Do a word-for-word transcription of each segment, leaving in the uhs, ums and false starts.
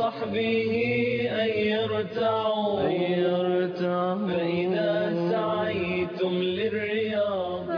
وصحبه أن يرتعوا فإذا سعيتم للرياض.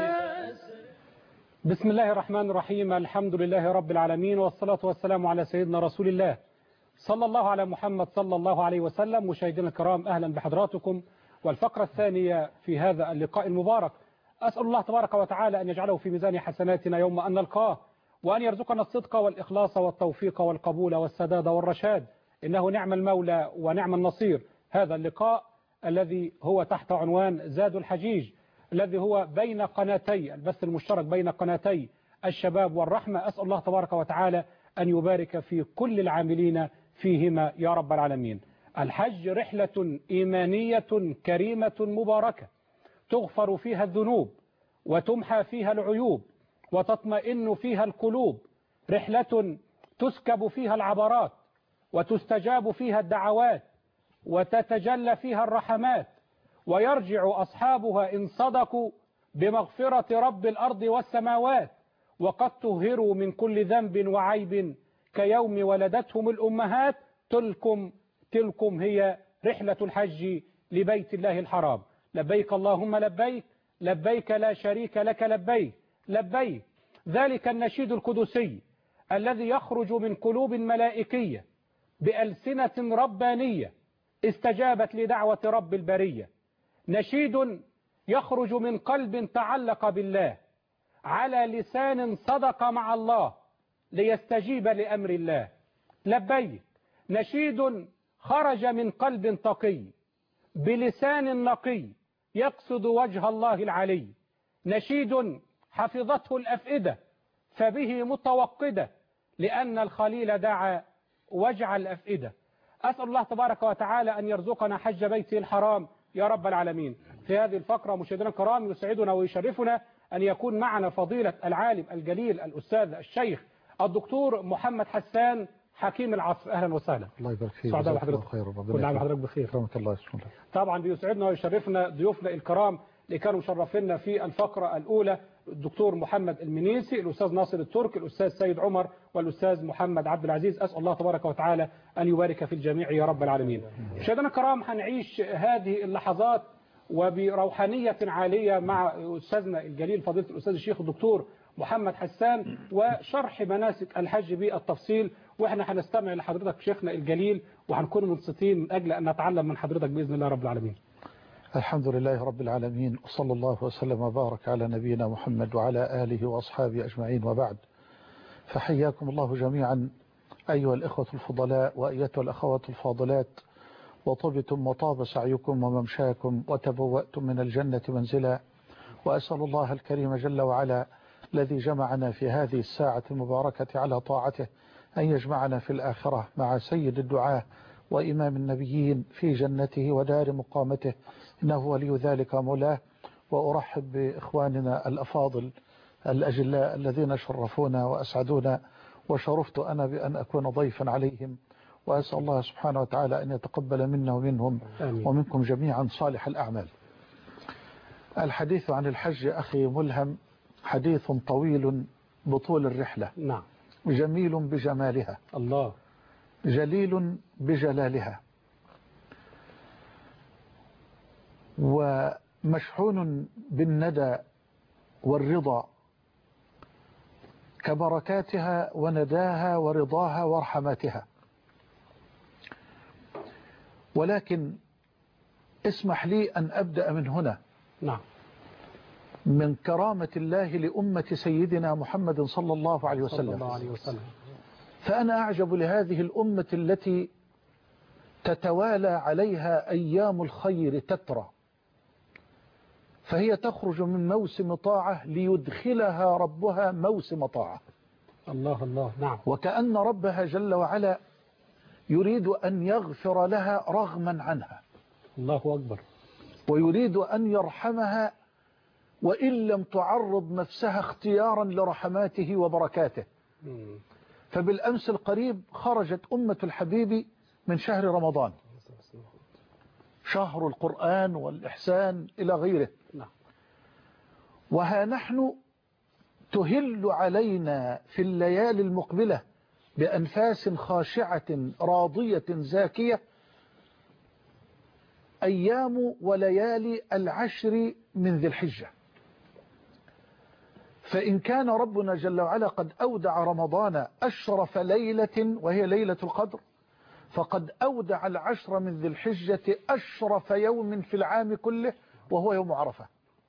بسم الله الرحمن الرحيم. الحمد لله رب العالمين، والصلاة والسلام على سيدنا رسول الله صلى الله على محمد صلى الله عليه وسلم. مشاهدينا الكرام، أهلا بحضراتكم والفقرة الثانية في هذا اللقاء المبارك. أسأل الله تبارك وتعالى أن يجعله في ميزان حسناتنا يوم أن نلقاه، وأن يرزقنا الصدق والإخلاص والتوفيق والقبول والسداد والرشاد، إنه نعم المولى ونعم النصير. هذا اللقاء الذي هو تحت عنوان زاد الحجيج، الذي هو بين قناتي البث المشترك بين قناتي الشباب والرحمة. أسأل الله تبارك وتعالى أن يبارك في كل العاملين فيهما يا رب العالمين. الحج رحلة إيمانية كريمة مباركة، تغفر فيها الذنوب وتمحى فيها العيوب وتطمئن فيها القلوب، رحلة تسكب فيها العبرات وتستجاب فيها الدعوات وتتجلى فيها الرحمات، ويرجع أصحابها إن صدقوا بمغفرة رب الأرض والسماوات، وقد طهروا من كل ذنب وعيب كيوم ولدتهم الأمهات. تلكم تلكم هي رحلة الحج لبيت الله الحرام. لبيك اللهم لبيك، لبيك لا شريك لك لبيك لبيك. ذلك النشيد القدسي الذي يخرج من قلوب ملائكية بألسنة ربانية استجابت لدعوة رب البرية، نشيد يخرج من قلب تعلق بالله على لسان صدق مع الله ليستجيب لأمر الله. لبيك نشيد خرج من قلب تقي بلسان نقي يقصد وجه الله العلي، نشيد حفظته الأفئدة فبه متوقدة لأن الخليل دعا وجع الأفئدة. أسأل الله تبارك وتعالى أن يرزقنا حج بيته الحرام يا رب العالمين. في هذه الفقرة مشاهدينا الكرام، يسعدنا ويشرفنا أن يكون معنا فضيلة العالم الجليل الأستاذ الشيخ الدكتور محمد حسان حكيم العصر. أهلا وسهلا. الله يبارك فيك. سعداء بحضرتك. كل عام وحضرتك بخير. كرمك الله يسلمك. طبعا بيسعدنا ويشرفنا ضيوفنا الكرام اللي كانوا مشرفينا في الفقرة الأولى، الدكتور محمد المنيسي، الأستاذ ناصر الترك، الأستاذ سيد عمر، والأستاذ محمد عبد العزيز. أسأل الله تبارك وتعالى أن يبارك في الجميع يا رب العالمين. مشاهدينا الكرام، هنعيش هذه اللحظات وبروحانية عالية مع أستاذنا الجليل فضيلة الأستاذ الشيخ الدكتور محمد حسان، وشرح مناسك الحج بالتفصيل. واحنا هنستمع لحضرتك شيخنا الجليل، وهنكون منصتين من أجل أن نتعلم من حضرتك بإذن الله رب العالمين. الحمد لله رب العالمين، وصلى الله وسلم وبارك على نبينا محمد وعلى آله وأصحابه أجمعين، وبعد. فحياكم الله جميعا أيها الإخوة الفضلاء وأيتها الأخوات الفاضلات، وطبتم وطاب سعيكم وممشاكم وتبوأتم من الجنة منزلا. وأسأل الله الكريم جل وعلا الذي جمعنا في هذه الساعة المباركة على طاعته أن يجمعنا في الآخرة مع سيد الدعاة وإمام النبيين في جنته ودار مقامته، إنه ولي ذلك مولاه. وأرحب بإخواننا الأفاضل الأجلاء الذين شرفونا وأسعدونا، وشرفت أنا بأن أكون ضيفا عليهم، وأسأل الله سبحانه وتعالى أن يتقبل منا ومنهم آمين. ومنكم جميعا صالح الأعمال. الحديث عن الحج أخي ملهم حديث طويل بطول الرحلة. نعم. جميل بجمالها، الله، جليل بجلالها، ومشحون بالندى والرضا كبركاتها ونداها ورضاها ورحماتها. ولكن اسمح لي أن أبدأ من هنا. نعم. من كرامة الله لأمة سيدنا محمد صلى الله عليه وسلم, صلى الله عليه وسلم. فأنا أعجب لهذه الأمة التي تتوالى عليها أيام الخير تترى، فهي تخرج من موسم طاعة ليدخلها ربها موسم طاعة. الله الله. نعم. وكأن ربها جل وعلا يريد أن يغفر لها رغما عنها. الله أكبر. ويريد أن يرحمها وإن لم تعرض نفسها اختيارا لرحماته وبركاته. فبالأمس القريب خرجت أمة الحبيب من شهر رمضان، شهر القرآن والإحسان إلى غيره. وها نحن تهل علينا في الليالي المقبلة بأنفاس خاشعة راضية زاكية أيام وليالي العشر من ذي الحجة. فإن كان ربنا جل وعلا قد أودع رمضان أشرف ليلة وهي ليلة القدر، فقد أودع العشر من ذي الحجة أشرف يوم في العام كله وهو يوم عرفة.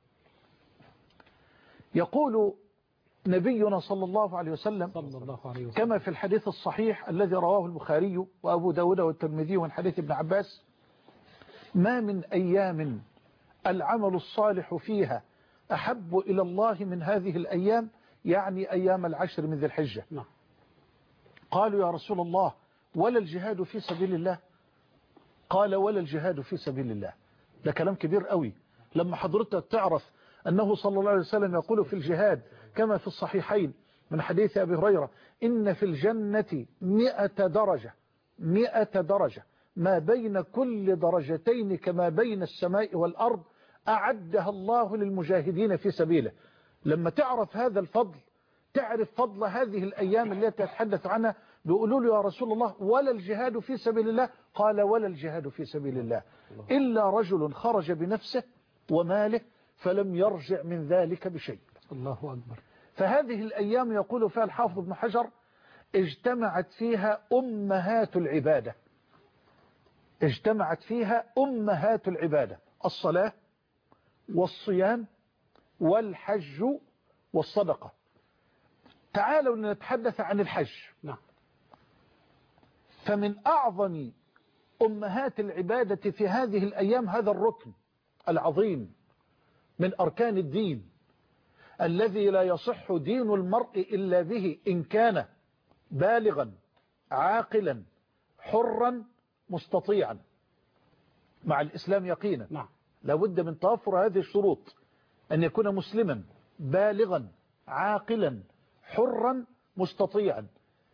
يقول نبينا صلى الله عليه وسلم صلى الله عليه وسلم كما في الحديث الصحيح الذي رواه البخاري وأبو داود والترمذي من حديث ابن عباس: ما من أيام العمل الصالح فيها أحب إلى الله من هذه الأيام، يعني أيام العشر من ذي الحجة. نعم. قالوا يا رسول الله ولا الجهاد في سبيل الله؟ قال ولا الجهاد في سبيل الله. ده كلام كبير قوي. لما حضرتك تعرف أنه صلى الله عليه وسلم يقول في الجهاد كما في الصحيحين من حديث أبي هريرة: إن في الجنة مئة درجة مئة درجة ما بين كل درجتين كما بين السماء والأرض أعدها الله للمجاهدين في سبيله. لما تعرف هذا الفضل تعرف فضل هذه الأيام التي تتحدث عنها. بيقولوا له يا رسول الله ولا الجهاد في سبيل الله؟ قال ولا الجهاد في سبيل الله إلا رجل خرج بنفسه وماله فلم يرجع من ذلك بشيء. الله أكبر. فهذه الأيام يقول فيها الحافظ ابن حجر اجتمعت فيها أمهات العبادة اجتمعت فيها أمهات العبادة: الصلاة والصيام والحج والصدقة. تعالوا نتحدث عن الحج. نعم. فمن أعظم أمهات العبادة في هذه الأيام هذا الركن العظيم من أركان الدين الذي لا يصح دين المرء إلا به إن كان بالغا عاقلا حرا مستطيعا مع الإسلام يقينا. نعم. لابد من توفر هذه الشروط: أن يكون مسلما بالغا عاقلا حرا مستطيعا.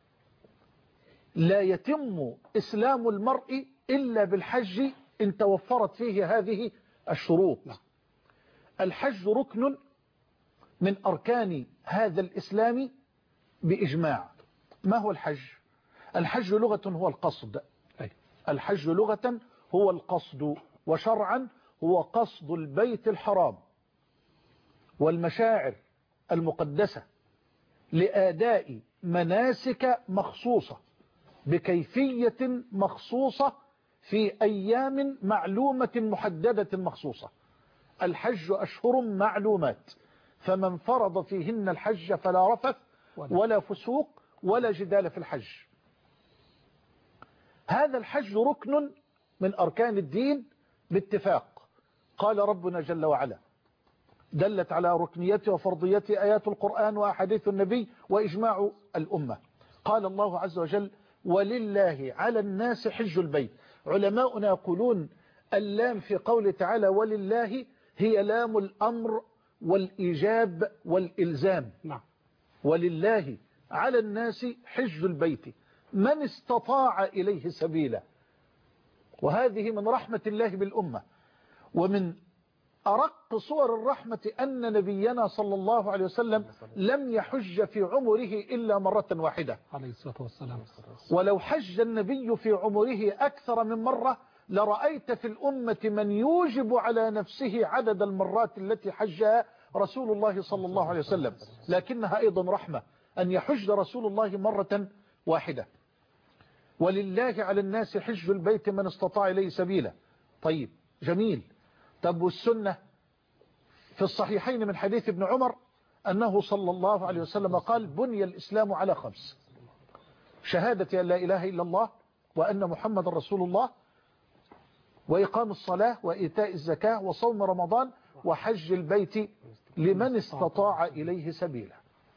لا يتم إسلام المرء إلا بالحج إن توفرت فيه هذه الشروط. نعم. الحج ركن من أركان هذا الإسلام بإجماع. ما هو الحج؟ الحج لغة هو القصد. أي. الحج لغة هو القصد، وشرعا هو قصد البيت الحرام والمشاعر المقدسة لأداء مناسك مخصوصة بكيفية مخصوصة في أيام معلومة محددة مخصوصة. الحج أشهر معلومات، فمن فرض فيهن الحج فلا رفث ولا فسوق ولا جدال في الحج. هذا الحج ركن من أركان الدين باتفاق. قال ربنا جل وعلا: دلت على ركنيته وفرضيته آيات القرآن وأحاديث النبي وإجماع الأمة. قال الله عز وجل: ولله على الناس حج البيت. علماؤنا يقولون اللام في قوله تعالى ولله هي لام الأمر والإيجاب والإلزام. نعم. ولله على الناس حج البيت من استطاع إليه سبيلا. وهذه من رحمة الله بالأمة. ومن أرق صور الرحمة أن نبينا صلى الله عليه وسلم لم يحج في عمره إلا مرة واحدة عليه الصلاة والسلام. ولو حج النبي في عمره أكثر من مرة لرأيت في الأمة من يوجب على نفسه عدد المرات التي حجها رسول الله صلى الله عليه وسلم، لكنها أيضا رحمة أن يحج رسول الله مرة واحدة. ولله على الناس حج البيت من استطاع إليه سبيلا. طيب جميل. طب والسنة؟ في الصحيحين من حديث ابن عمر أنه صلى الله عليه وسلم قال: بني الإسلام على خمس: شهادة أن لا إله إلا الله وأن محمد رسول الله، وإقام الصلاة وإيتاء الزكاة وصوم رمضان وحج البيت لمن استطاع إليه سبيلا.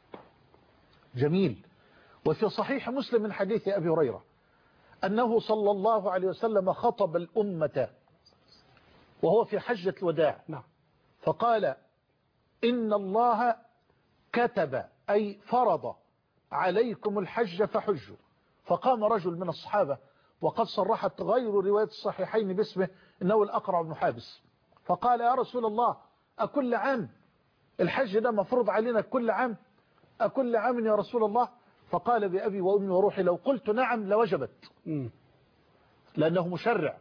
جميل. وفي صحيح مسلم من حديث أبي هريرة أنه صلى الله عليه وسلم خطب الأمة وهو في حجة الوداع. نعم. فقال: إن الله كتب أي فرض عليكم الحج فحجوا. فقام رجل من الصحابة وقد صرحت غير رواية الصحيحين باسمه إنه الأقرع بن حابس، فقال: يا رسول الله أكل عام؟ الحج ده مفروض علينا كل عام؟ أكل عام يا رسول الله؟ فقال بأبي وأمي وروحي لو قلت نعم لوجبت، مم. لأنه مشرع،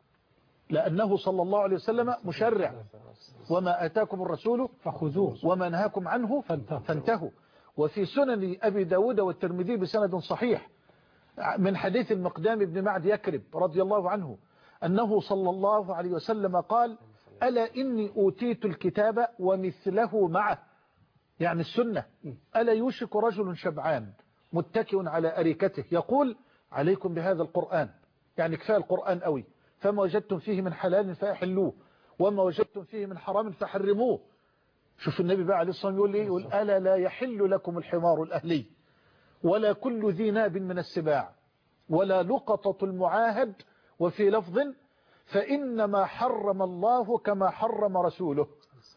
لأنه صلى الله عليه وسلم مشرع. وما آتاكم الرسول فخذوه وما نهاكم عنه فانتهوا. فانتهوا. وفي سنن أبي داود والترمذي بسند صحيح من حديث المقدام بن معد يكرب رضي الله عنه أنه صلى الله عليه وسلم قال ألا إني أوتيت الكتاب ومثله معه، يعني السنة. ألا يوشك رجل شبعان متكئ على أريكته يقول عليكم بهذا القرآن، يعني كفاية القرآن قوي، فما وجدتم فيه من حلال فأحلوه وما وجدتم فيه من حرام فحرموه. شوف النبي بقى عليه الصلاة والسلام يقول لي يقول ألا لا يحل لكم الحمار الأهلي ولا كل ذي ناب من السباع ولا لقطة المعاهد، وفي لفظ فإنما حرم الله كما حرم رسوله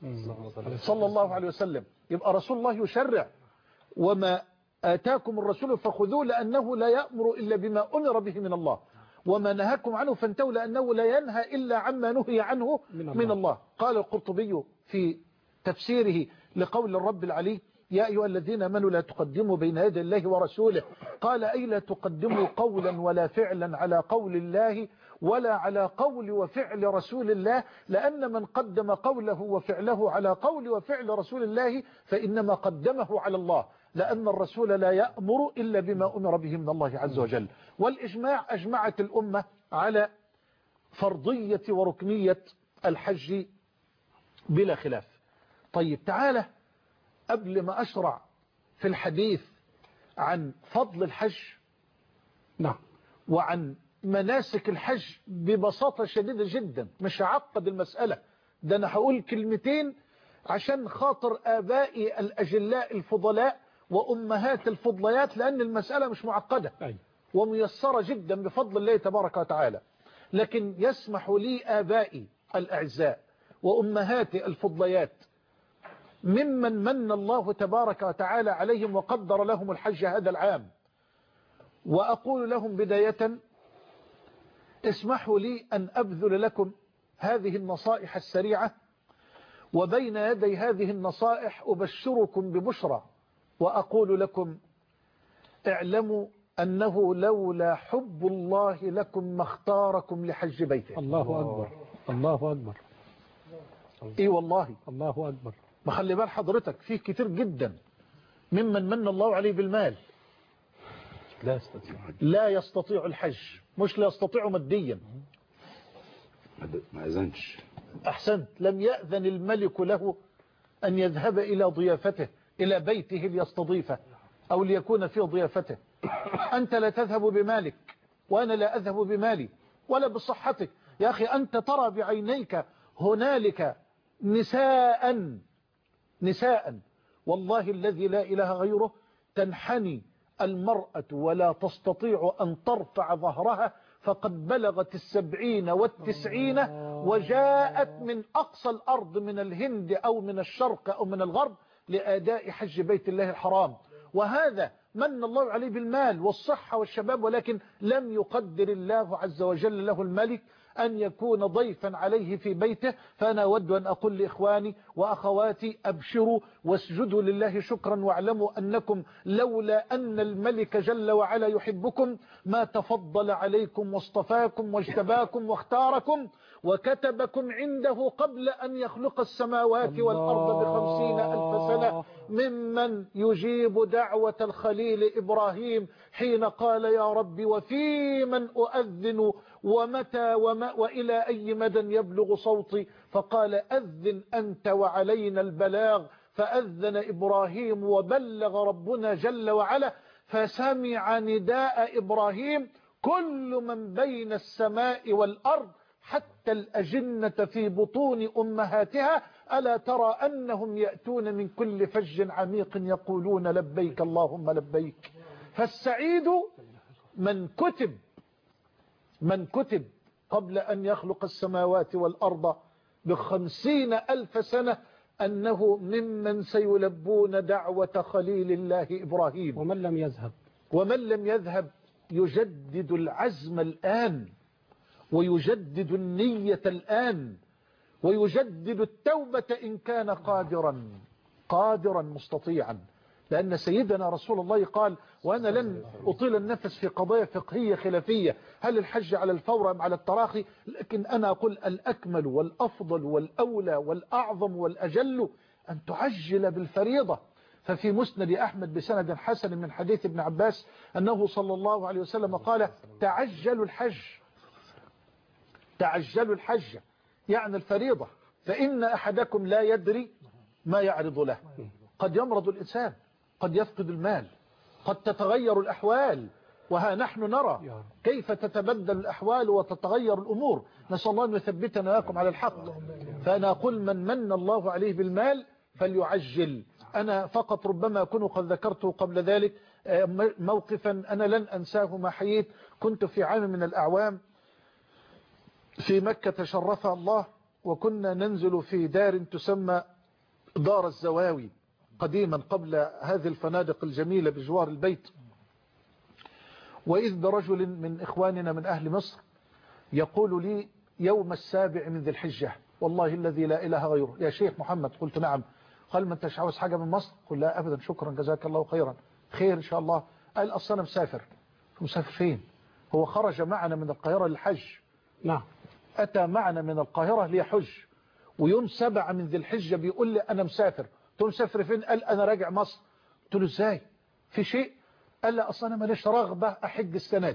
صلى الله عليه وسلم. يبقى رسول الله يشرع، وما آتاكم الرسول فخذوه لأنه لا يأمر إلا بما أمر به من الله، وما نهاكم عنه فانتهوا لأنه لا ينهى إلا عما نهي عنه من الله, من الله. قال القرطبي في تفسيره لقول الرب العلي يا أيها الذين آمنوا لا تقدموا بين يدي الله ورسوله، قال أي لا تقدموا قولا ولا فعلا على قول الله ولا على قول وفعل رسول الله، لأن من قدم قوله وفعله على قول وفعل رسول الله فإنما قدمه على الله، لأن الرسول لا يأمر إلا بما أمر به من الله عز وجل. والإجماع أجمعت الأمة على فرضية وركنية الحج بلا خلاف. طيب تعالى قبل ما أشرع في الحديث عن فضل الحج نعم وعن مناسك الحج ببساطة شديدة جدا، مش هعقد المسألة، ده أنا هقول كلمتين عشان خاطر آبائي الأجلاء الفضلاء وأمهات الفضليات، لأن المسألة مش معقدة أي. وميسرة جدا بفضل الله تبارك وتعالى. لكن يسمح لي آبائي الأعزاء وأمهاتي الفضليات ممن من الله تبارك وتعالى عليهم وقدر لهم الحج هذا العام، وأقول لهم بداية اسمحوا لي أن أبذل لكم هذه النصائح السريعة، وبين يدي هذه النصائح أبشركم ببشرى وأقول لكم اعلموا أنه لولا حب الله لكم ما اختاركم لحج بيته. الله أكبر الله أكبر. إيه والله الله أكبر. ما خلي بال حضرتك فيه كتير جدا ممن من الله عليه بالمال لا يستطيع لا يستطيع الحج، مش لا يستطيع ماديا، ما أذنش. أحسنت، لم يأذن الملك له أن يذهب إلى ضيافته إلى بيته ليستضيفه أو ليكون في ضيافته. أنت لا تذهب بمالك وأنا لا أذهب بمالي ولا بصحتك يا أخي. أنت ترى بعينيك هنالك نساء نساء والله الذي لا إله غيره تنحني المرأة ولا تستطيع أن ترفع ظهرها، فقد بلغت السبعين والتسعين وجاءت من أقصى الأرض من الهند أو من الشرق أو من الغرب لأداء حج بيت الله الحرام. وهذا من الله عليه بالمال والصحة والشباب، ولكن لم يقدر الله عز وجل له الملك أن يكون ضيفا عليه في بيته. فأنا أود أن أقول لإخواني وأخواتي أبشروا واسجدوا لله شكرا، واعلموا أنكم لولا أن الملك جل وعلا يحبكم ما تفضل عليكم واصطفاكم واجتباكم واختاركم وكتبكم عنده قبل أن يخلق السماوات والأرض بخمسين ألف سنة، ممن يجيب دعوة الخليل إبراهيم حين قال يا رب وفي من أؤذن ومتى وما وإلى أي مدى يبلغ صوتي، فقال أذن أنت وعلينا البلاغ، فأذن إبراهيم وبلغ ربنا جل وعلا، فسمع نداء إبراهيم كل من بين السماء والأرض حتى الأجنة في بطون أمهاتها، ألا ترى أنهم يأتون من كل فج عميق يقولون لبيك اللهم لبيك. فالسعيد من كتب من كتب قبل أن يخلق السماوات والأرض بخمسين ألف سنة أنه ممن سيلبون دعوة خليل الله إبراهيم. ومن لم يذهب ومن لم يذهب يجدد العزم الآن، ويجدد النية الآن، ويجدد التوبة إن كان قادرا قادرا مستطيعا. لأن سيدنا رسول الله قال: وأنا لن أطيل النفس في قضايا فقهية خلافية، هل الحج على الفور أم على التراخي؟ لكن أنا أقول الأكمل والأفضل والأولى والأعظم والأجل أن تعجل بالفريضة. ففي مسند أحمد بسند حسن من حديث ابن عباس أنه صلى الله عليه وسلم قال: تعجلوا الحج، تعجلوا الحج يعني الفريضة، فإن أحدكم لا يدري ما يعرض له. قد يمرض الإنسان، قد يفقد المال، قد تتغير الأحوال، وها نحن نرى كيف تتبدل الأحوال وتتغير الأمور. نسأل الله أن يثبتنا وياكم على الحق. فأنا أقول: من من الله عليه بالمال فليعجل. أنا فقط ربما أكون قد ذكرته قبل ذلك موقفا أنا لن أنساه ما حييت. كنت في عام من الأعوام في مكة شرفها الله، وكنا ننزل في دار تسمى دار الزواوي قديما قبل هذه الفنادق الجميلة بجوار البيت. وإذ برجل من إخواننا من أهل مصر يقول لي: يوم السابع من ذي الحجة والله الذي لا إله غيره يا شيخ محمد. قلت: نعم. قال: ما انتش عاوز حاجة من مصر؟ قل: لا أبدا، شكرا جزاك الله خيرا. خير إن شاء الله. قال: أصلا أنا مسافر. مسافر فين؟ هو خرج معنا من القاهرة للحج. نعم. أتى معنا من القاهرة ليحج، ويوم سبعة من ذي الحجة بيقول لي: أنا مسافر. قلت له: مسافر فين؟ قال: أنا راجع مصر. قلت له: إزاي؟ في شيء؟ قال: لا أصلا أنا ماليش رغبة أحج السنة دي،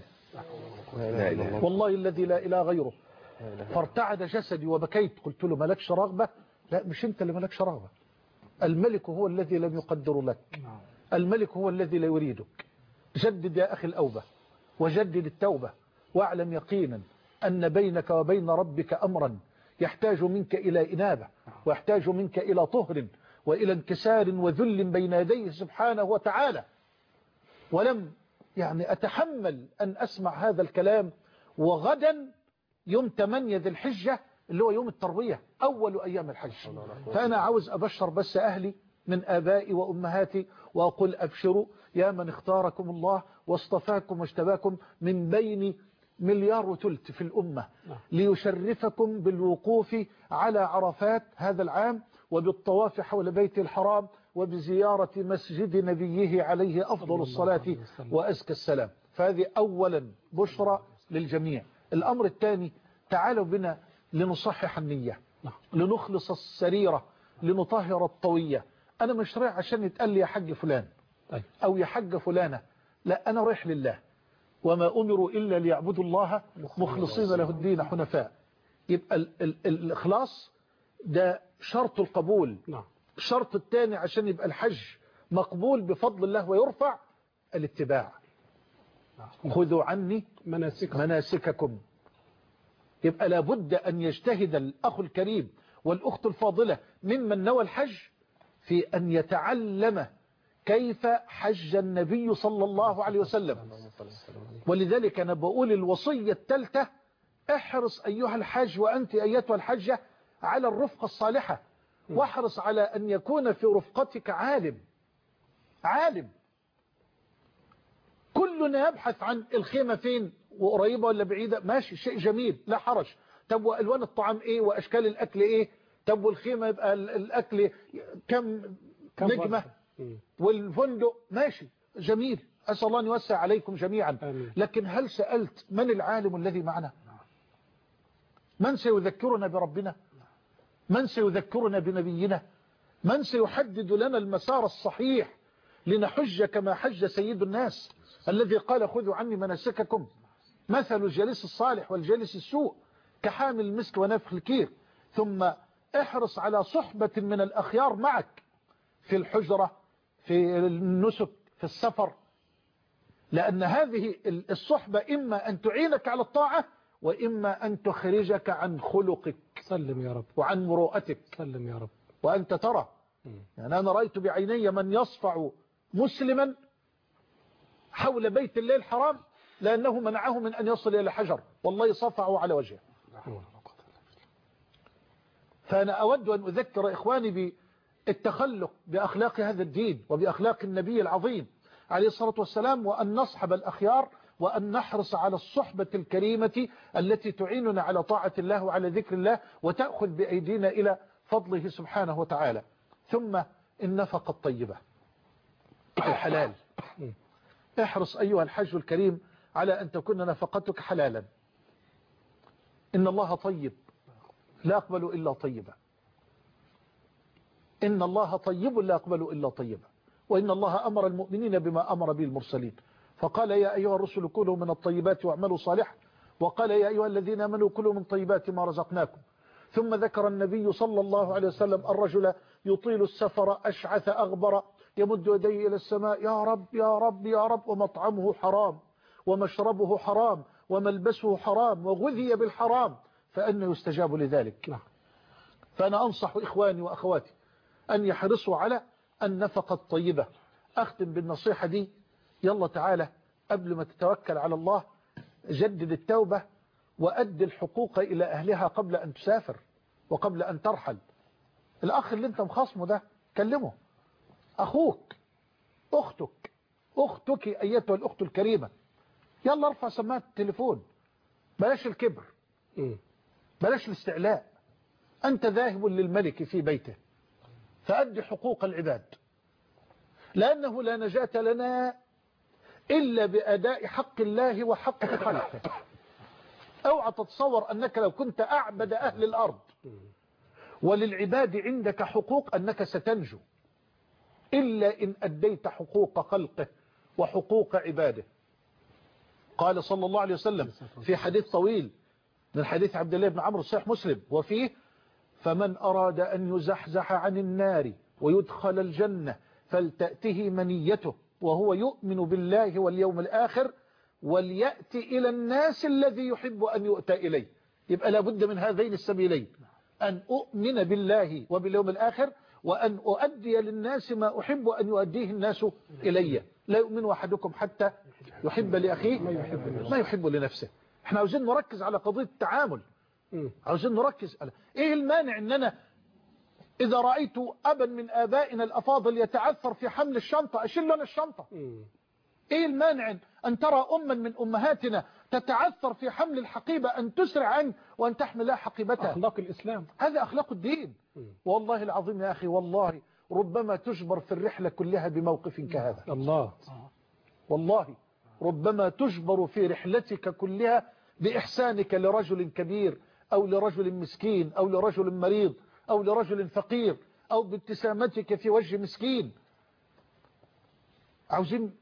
والله الذي لا إله غيره. فارتعد جسدي وبكيت. قلت له: مالكش رغبة؟ لا، مش أنت اللي مالكش رغبة، الملك هو الذي لم يقدر لك، الملك هو الذي لا يريدك. جدد يا أخي الأوبة وجدد التوبة، واعلم يقينا أن بينك وبين ربك أمرا يحتاج منك إلى إنابة، ويحتاج منك إلى طهر وإلى انكسار وذل بين يديه سبحانه وتعالى. ولم يعني أتحمل أن أسمع هذا الكلام. وغدا يوم ثمانية ذي الحجة اللي هو يوم التروية، أول أيام الحج. فأنا عاوز أبشر بس أهلي من آبائي وأمهاتي وأقول: أبشروا يا من اختاركم الله واصطفاكم واجتباكم من بين مليار وثلث في الأمة ليشرفكم بالوقوف على عرفات هذا العام، وبالطواف حول بيت الحرام، وبزيارة مسجد نبيه عليه أفضل الصلاة وأزكى السلام. فهذه أولا بشرى للجميع. الأمر الثاني: تعالوا بنا لنصحح النية، لنخلص السريرة، لنطهر الطوية. أنا مش رايح عشان يتقال لي يا حج فلان أو يا حج فلانة، لا، أنا رايح لله. وما أمروا إلا ليعبدوا الله مخلصين له الدين حنفاء. يبقى ال ال الإخلاص ده شرط القبول. الشرط الثاني عشان يبقى الحج مقبول بفضل الله ويرفع: الاتباع. خذوا عني مناسككم, مناسككم. يبقى لابد أن يجتهد الأخ الكريم والأخت الفاضلة ممن نوى الحج في أن يتعلم كيف حج النبي صلى الله عليه وسلم. ولذلك أنا بقول الوصية الثالثة: احرص أيها الحاج وأنت أيتها الحجة على الرفقة الصالحة، واحرص على أن يكون في رفقتك عالم. عالم. كلنا يبحث عن الخيمة فين وقريبة ولا بعيدة، ماشي، شيء جميل لا حرج. طب وألوان الطعام إيه وأشكال الأكل إيه؟ طب والخيمة يبقى الأكل كم نجمة والفندق، ماشي جميل، أسأل الله أن يوسع عليكم جميعا. لكن هل سألت من العالم الذي معنا؟ من سيذكرنا بربنا؟ من سيذكرنا بنبينا؟ من سيحدد لنا المسار الصحيح لنحج كما حج سيد الناس الذي قال: خذوا عني مناسككم؟ مثل الجليس الصالح والجليس السوء كحامل المسك ونفخ الكير. ثم احرص على صحبة من الأخيار معك في الحجرة، في النسك، في السفر، لأن هذه الصحبة إما أن تعينك على الطاعة وإما أن تخرجك عن خلقك. سلم يا رب. وعن مروءتك. سلم يا رب. وأنت ترى، يعني أنا رأيت بعيني من يصفع مسلما حول بيت الله الحرام لأنه منعه من أن يصل إلى حجر، والله صفعوا على وجهه. فأنا أود أن أذكر إخواني بالتخلق بأخلاق هذا الدين وبأخلاق النبي العظيم عليه الصلاة والسلام، وأن نصحب الأخيار، وأن نحرص على الصحبة الكريمة التي تعيننا على طاعة الله وعلى ذكر الله وتأخذ بأيدينا إلى فضله سبحانه وتعالى. ثم النفقة الطيبة. الحلال. احرص أيها الحج الكريم على أن تكون نفقتك حلالا. إن الله طيب لا يقبل إلا طيبا. إن الله طيب لا يقبل إلا طيبا. وإن الله أمر المؤمنين بما أمر به المرسلين، فقال يا أيها الرسل كلوا من الطيبات واعملوا صالحا، وقال يا أيها الذين آمنوا كلوا من طيبات ما رزقناكم. ثم ذكر النبي صلى الله عليه وسلم الرجل يطيل السفر أشعث أغبر يمد يديه إلى السماء يا رب يا رب يا رب، ومطعمه حرام ومشربه حرام وملبسه حرام وغذي بالحرام، فأنه يستجاب لذلك. فأنا أنصح إخواني وأخواتي أن يحرصوا على النفقة الطيبة. أختم بالنصيحة دي، يلا تعالى قبل ما تتوكل على الله جدد التوبة وأدي الحقوق إلى أهلها قبل أن تسافر وقبل أن ترحل. الأخ اللي انت مخاصمه ده كلمه، أخوك، أختك، أختك أيتها الأخت الكريمة، يلا ارفع سماعة التليفون. بلاش الكبر، بلاش الاستعلاء. أنت ذاهب للملك في بيته، فأدي حقوق العباد، لأنه لا نجاة لنا إلا بأداء حق الله وحق خلقه. اوعى تتصور أنك لو كنت أعبد أهل الأرض وللعباد عندك حقوق أنك ستنجو، إلا إن أديت حقوق خلقه وحقوق عباده. قال صلى الله عليه وسلم في حديث طويل من حديث عبد الله بن عمرو صحيح مسلم وفيه: فمن أراد أن يزحزح عن النار ويدخل الجنة فلتأته منيته وهو يؤمن بالله واليوم الآخر وليأتي إلى الناس الذي يحب أن يؤتى إليه. يبقى لابد من هذين السبيلين، أن أؤمن بالله وباليوم الآخر، وأن أؤدي للناس ما أحب أن يؤديه الناس إلي. لا يؤمن أحدكم حتى يحب لأخيه ما يحب لنفسه. احنا عاوزين نركز على قضية التعامل، عاوزين نركز على ايه المانع ان انا اذا رأيت ابا من ابائنا الافاضل يتعثر في حمل الشنطة اشيل له الشنطة. ايه المانع ان ترى اما من امهاتنا تتعثر في حمل الحقيبة ان تسرع عنه وان تحمل لها حقيبتها. اخلاق الاسلام، هذا اخلاق الدين. والله العظيم يا اخي، والله ربما تجبر في الرحلة كلها بموقف كهذا. الله والله ربما تجبر في رحلتك كلها بإحسانك لرجل كبير أو لرجل مسكين أو لرجل مريض أو لرجل فقير أو بابتسامتك في وجه مسكين. عاوزين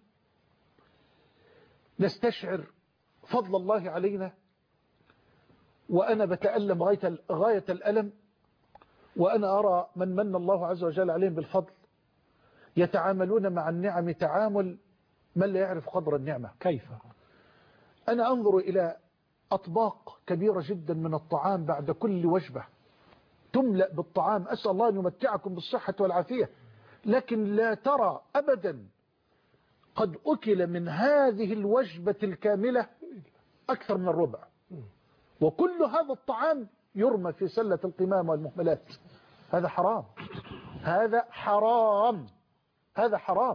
نستشعر فضل الله علينا، وأنا بتألم غاية غاية الألم، وأنا أرى من من الله عز وجل عليهم بالفضل يتعاملون مع النعم تعامل من لا يعرف قدر النعمة. كيف؟ أنا أنظر إلى أطباق كبيرة جدا من الطعام بعد كل وجبة تملأ بالطعام، أسأل الله أن يمتعكم بالصحة والعافية، لكن لا ترى أبدا قد أكل من هذه الوجبة الكاملة أكثر من الربع، وكل هذا الطعام يرمى في سلة القمام والمهملات. هذا حرام، هذا حرام، هذا حرام.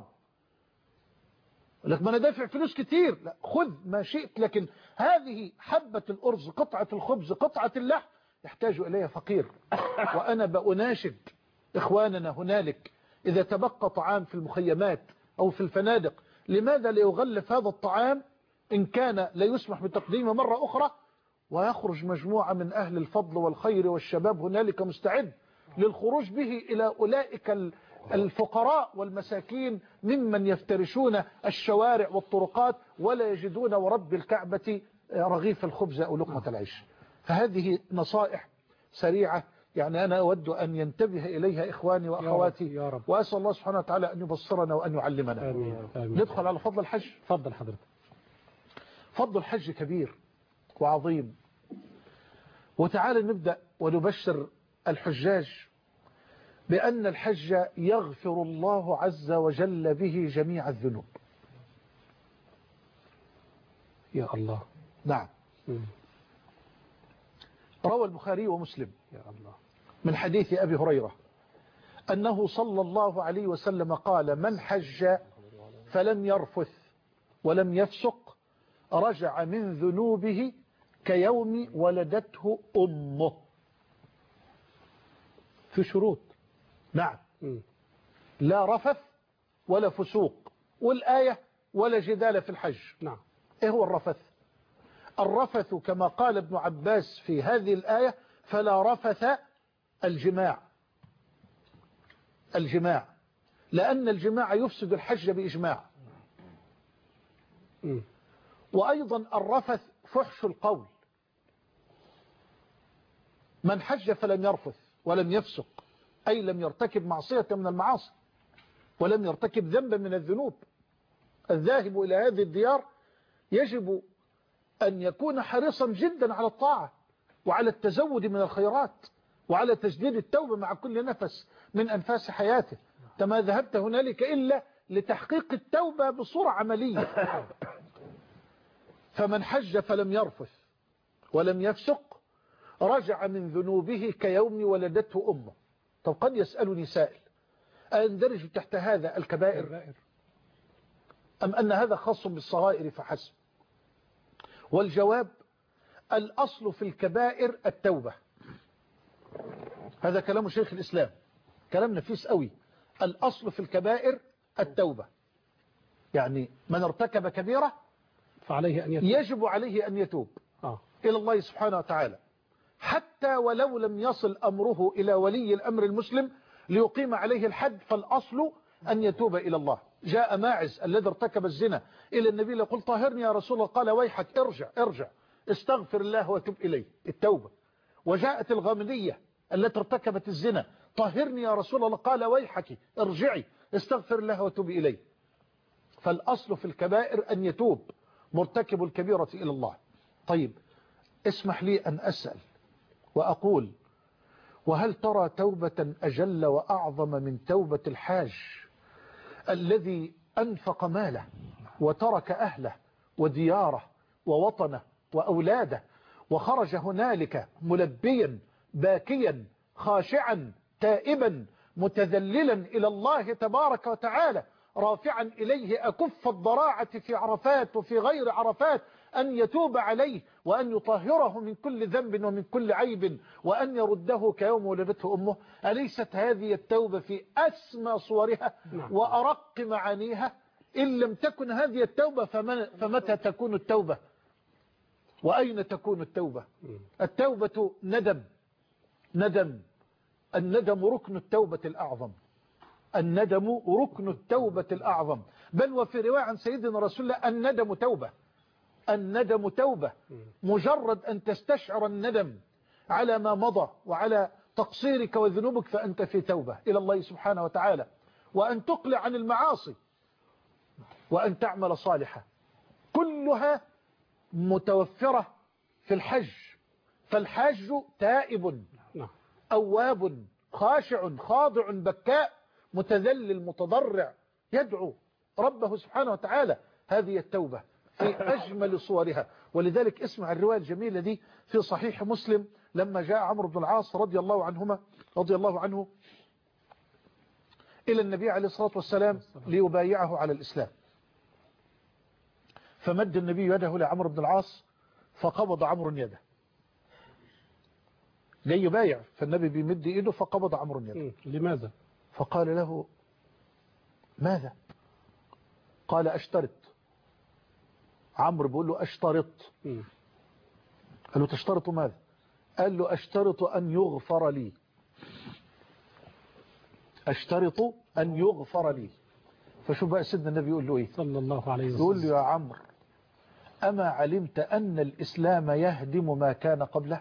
لك ما انا دافع فلوس كتير، لا خذ ما شئت، لكن هذه حبة الأرز، قطعة الخبز، قطعة اللحم يحتاج إليها فقير. وأنا بأناشد إخواننا هنالك إذا تبقى طعام في المخيمات أو في الفنادق، لماذا لا يغلف هذا الطعام إن كان لا يسمح بتقديمه مرة أخرى، ويخرج مجموعة من أهل الفضل والخير والشباب هنالك مستعد للخروج به إلى أولئك الفقراء والمساكين ممن يفترشون الشوارع والطرقات ولا يجدون ورب الكعبة رغيف الخبز أو لقمة العيش. فهذه نصائح سريعة يعني أنا أود أن ينتبه إليها إخواني وأخواتي، يا رب. وأسأل الله سبحانه وتعالى أن يبصرنا وأن يعلمنا. آمين. آمين. ندخل على فضل الحج. فضل حضرتك. فضل الحج كبير وعظيم، وتعالى نبدأ ونبشر الحجاج بأن الحج يغفر الله عز وجل به جميع الذنوب. يا الله. نعم. مم. روى البخاري ومسلم يا الله من حديث أبي هريرة أنه صلى الله عليه وسلم قال: من حج فلم يرفث ولم يفسق رجع من ذنوبه كيوم ولدته أمه. في شروط. نعم. مم. لا رفث ولا فسوق، والآية ولا جدال في الحج. نعم. إيه هو الرفث؟ الرفث كما قال ابن عباس في هذه الآية فلا رفث الجماع، الجماع، لأن الجماع يفسد الحج بإجماع. م. وأيضا الرفث فحش القول، من حج فلم يرفث ولم يفسق، أي لم يرتكب معصية من المعاصي ولم يرتكب ذنبا من الذنوب. الذاهب إلى هذه الديار يجب أن يكون حريصا جدا على الطاعة وعلى التزود من الخيرات وعلى تجديد التوبة مع كل نفس من أنفاس حياته. ما ذهبت هنالك إلا لتحقيق التوبة بصورة عملية. فمن حج فلم يرفث ولم يفسق رجع من ذنوبه كيوم ولدته أمه. طب قد يسألني سائل، أندرج تحت هذا الكبائر أم أن هذا خاص بالصغائر فحسب؟ والجواب الأصل في الكبائر التوبة. هذا كلام شيخ الإسلام، كلام نفيس قوي. الأصل في الكبائر التوبة، يعني من ارتكب كبيرة فعليه أن يتوب. يجب عليه أن يتوب آه. إلى الله سبحانه وتعالى، حتى ولو لم يصل أمره إلى ولي الأمر المسلم ليقيم عليه الحد، فالأصل أن يتوب إلى الله. جاء ماعز الذي ارتكب الزنا إلى النبي يقول طهرني يا رسول الله، قال ويحك ارجع ارجع استغفر الله وتب إليه، التوبة. وجاءت الغامدية التي ارتكبت الزنا، طهرني يا رسول الله، قال ويحك ارجعي استغفر الله وتب إليه. فالأصل في الكبائر أن يتوب مرتكب الكبيرة إلى الله. طيب اسمح لي أن أسأل وأقول، وهل ترى توبة أجل وأعظم من توبة الحاج الذي أنفق ماله وترك أهله ودياره ووطنه وأولاده وخرج هنالك ملبيا باكيا خاشعا تائبا متذللا إلى الله تبارك وتعالى، رافعا إليه أكف الضراعة في عرفات وفي غير عرفات أن يتوب عليه وأن يطهره من كل ذنب ومن كل عيب وأن يرده كيوم ولدته أمه؟ أليست هذه التوبة في أسمى صورها وأرق معانيها؟ إن لم تكن هذه التوبة فمتى تكون التوبة؟ وأين تكون التوبة؟ التوبة ندم، ندم، الندم ركن التوبة الأعظم، الندم ركن التوبة الأعظم. بل وفي رواية عن سيدنا رسول الله الندم توبة، الندم توبة. مجرد أن تستشعر الندم على ما مضى وعلى تقصيرك وذنوبك فأنت في توبة إلى الله سبحانه وتعالى، وأن تقلع عن المعاصي وأن تعمل صالحة، كلها متوفرة في الحج. فالحاج تائب أواب خاشع خاضع بكاء متذلل متضرع يدعو ربه سبحانه وتعالى. هذه التوبة في أجمل صورها. ولذلك اسمع الرواية الجميلة دي في صحيح مسلم، لما جاء عمرو بن العاص رضي الله عنهما رضي الله عنه إلى النبي عليه الصلاة والسلام ليبايعه على الإسلام، فمد النبي يده لعمرو بن العاص فقبض عمرو يده، جاي يبايع فالنبي بيمد ايده فقبض عمرو يده. لماذا؟ فقال له ماذا؟ قال اشترط. عمرو بيقول له اشترط. م. قال له تشترط ماذا؟ قال له اشترط ان يغفر لي، اشترط ان يغفر لي. فشوف بقى سيدنا النبي يقول له ايه صلى الله عليه وسلم؟ يقول له يا عمرو أما علمت أن الإسلام يهدم ما كان قبله،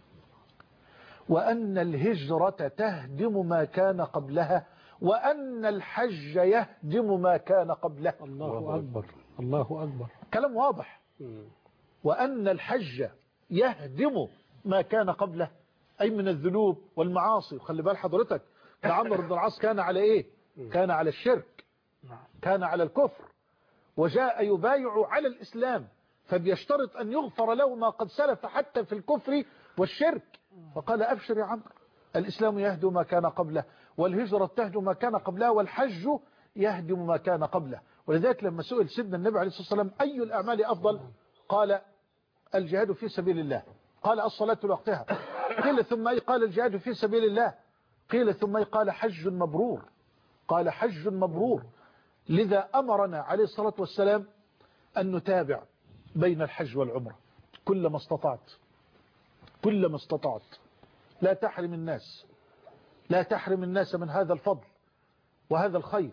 وأن الهجرة تهدم ما كان قبلها، وأن الحج يهدم ما كان قبله. الله أكبر، الله أكبر، كلام واضح. وأن الحج يهدم ما كان قبله، أي من الذنوب والمعاصي. وخلي بال حضرتك ده عمرو بن العاص كان على إيه؟ كان على الشرك، كان على الكفر، وجاء يبايع على الإسلام، فبيشترط أن يغفر له ما قد سلف حتى في الكفر والشرك. فقال أبشر يا عمرو، الإسلام يهدم ما كان قبله، والهجرة تهدم ما كان قبلها، والحج يهدم ما كان قبله. ولذلك لما سئل سيدنا النبي عليه الصلاة والسلام أي الأعمال أفضل، قال الجهاد في سبيل الله، قال الصلاة لوقتها، قيل ثم أي؟ قال الجهاد في سبيل الله، قيل ثم أي؟ قال حج مبرور، قال حج مبرور. لذا أمرنا عليه الصلاة والسلام أن نتابع بين الحج والعمرة كل ما استطعت كل ما استطعت. لا تحرم الناس لا تحرم الناس من هذا الفضل وهذا الخير.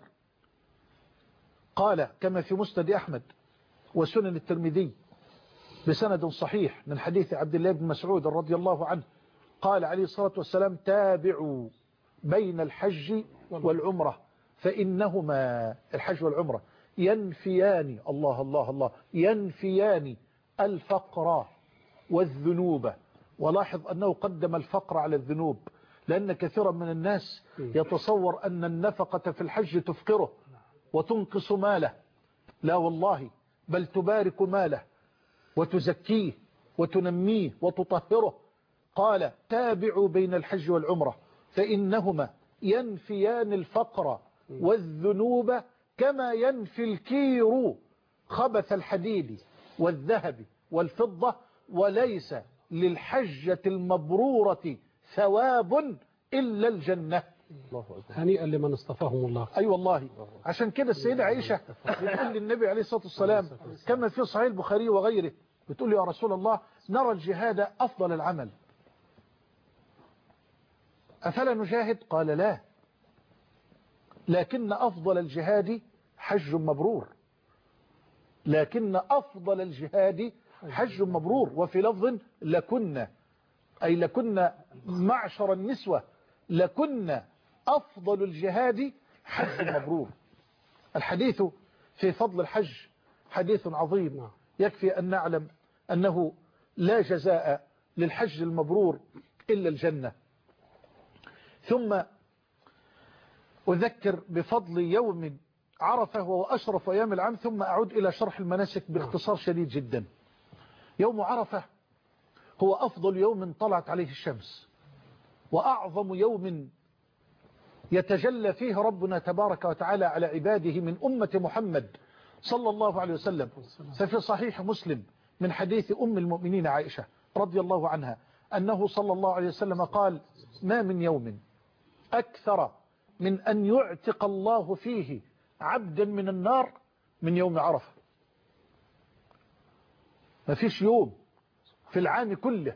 قال كما في مسند أحمد وسنن الترمذي بسند صحيح من حديث عبد الله بن مسعود رضي الله عنه قال عليه الصلاة والسلام تابعوا بين الحج والعمرة فإنهما الحج والعمرة ينفيان الله الله الله ينفيان الفقر والذنوب. ولاحظ أنه قدم الفقر على الذنوب لأن كثيرا من الناس يتصور أن النفقة في الحج تفقره وتنقص ماله. لا والله، بل تبارك ماله وتزكيه وتنميه وتطهره. قال تابعوا بين الحج والعمرة فإنهما ينفيان الفقر والذنوب كما ينفي الكير خبث الحديد والذهب والفضة وليس للحجة المبرورة ثواب إلا الجنة. هنيئا لمن اصطفاهم الله. أي أيوة والله. عشان كده السيدة عائشة بتقول للنبي عليه الصلاة والسلام كما في صحيح البخاري وغيره بتقول يا رسول الله نرى الجهاد أفضل العمل أفلا نجاهد؟ قال لا، لكن أفضل الجهاد حج مبرور لكن أفضل الجهاد حج مبرور. وفي لفظ لكنا أي لكنا معشر النسوة لكنا أفضل الجهاد حج مبرور. الحديث في فضل الحج حديث عظيم. يكفي أن نعلم أنه لا جزاء للحج المبرور إلا الجنة. ثم أذكر بفضل يوم عرفة وهو أشرف أيام العام ثم أعود إلى شرح المناسك باختصار شديد جدا. يوم عرفة هو أفضل يوم طلعت عليه الشمس وأعظم يوم يتجلى فيه ربنا تبارك وتعالى على عباده من أمة محمد صلى الله عليه وسلم. ففي صحيح مسلم من حديث أم المؤمنين عائشة رضي الله عنها أنه صلى الله عليه وسلم قال ما من يوم أكثر من أن يعتق الله فيه عبدا من النار من يوم عرفة. ما فيش يوم في العام كله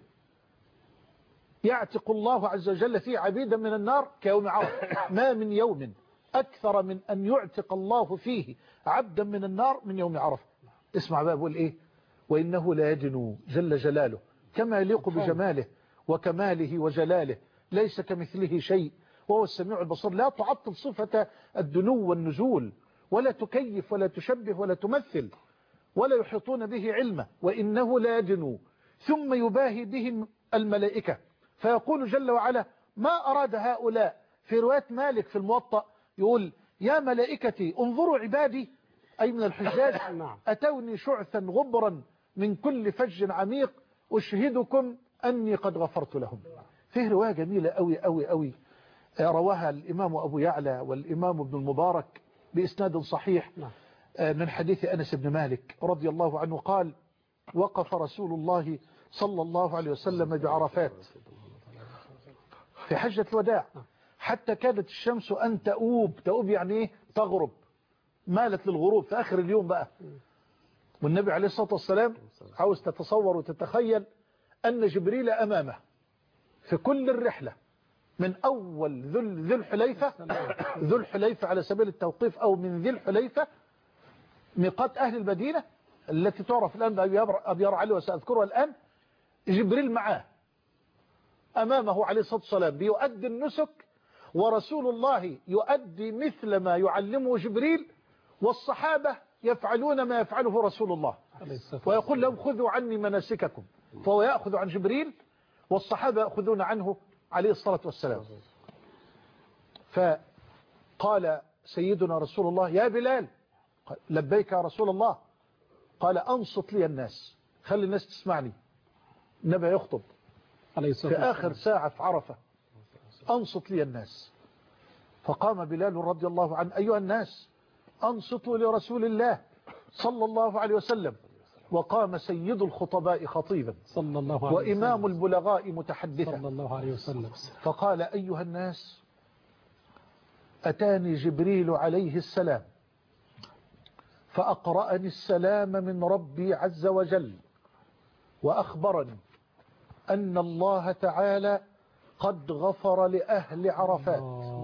يعتق الله عز وجل فيه عبيدا من النار كيوم عرفة. ما من يوم أكثر من أن يعتق الله فيه عبدا من النار من يوم عرفة. اسمع بقى بقول إيه وإنه لا يدنو جل جلاله كما يليق بجماله وكماله وجلاله ليس كمثله شيء وهو السميع البصير. لا تعطل صفة الدنو والنزول ولا تكيف ولا تشبه ولا تمثل ولا يحيطون به علما. وإنه لا يدنو ثم يباهي بهم الملائكة فيقول جل وعلا ما أراد هؤلاء. في رواية مالك في الموطأ يقول يا ملائكتي انظروا عبادي أي من الحجاج أتوني شعثا غبرا من كل فج عميق أشهدكم أني قد غفرت لهم. فيه رواية جميلة أوي أوي أوي رواها الإمام أبو يعلى والإمام ابن المبارك بإسناد صحيح من حديث أنس بن مالك رضي الله عنه قال وقف رسول الله صلى الله عليه وسلم بعرفات في حجة الوداع حتى كادت الشمس أن تؤوب. تؤوب يعني إيه؟ تغرب. مالت للغروب في آخر اليوم بقى. والنبي عليه الصلاة والسلام عاوز تتصور وتتخيل أن جبريل أمامه في كل الرحلة من أول ذو الحليفة ذو الحليفة على سبيل التوقيف أو من ذي الحليفة ميقات أهل المدينة التي تعرف الآن بأبيار علي وسأذكرها الآن. جبريل معاه أمامه عليه الصلاة والسلام بيؤدي النسك ورسول الله يؤدي مثل ما يعلمه جبريل والصحابة يفعلون ما يفعله رسول الله ويقول لهم خذوا عني مناسككم فهو يأخذ عن جبريل والصحابة يأخذون عنه عليه الصلاة والسلام. فقال سيدنا رسول الله يا بلال قال لبيك يا رسول الله. قال أنصت لي الناس خلي الناس تسمعني. النبي يخطب في آخر ساعة في عرفة أنصت لي الناس. فقام بلال رضي الله عنه أيها الناس أنصتوا لرسول الله صلى الله عليه وسلم. وقام سيد الخطباء خطيبا صلى الله عليه وإمام وسلم. البلغاء متحدثا صلى الله عليه وسلم. فقال أيها الناس أتاني جبريل عليه السلام فأقرأني السلام من ربي عز وجل وأخبرني أن الله تعالى قد غفر لأهل عرفات.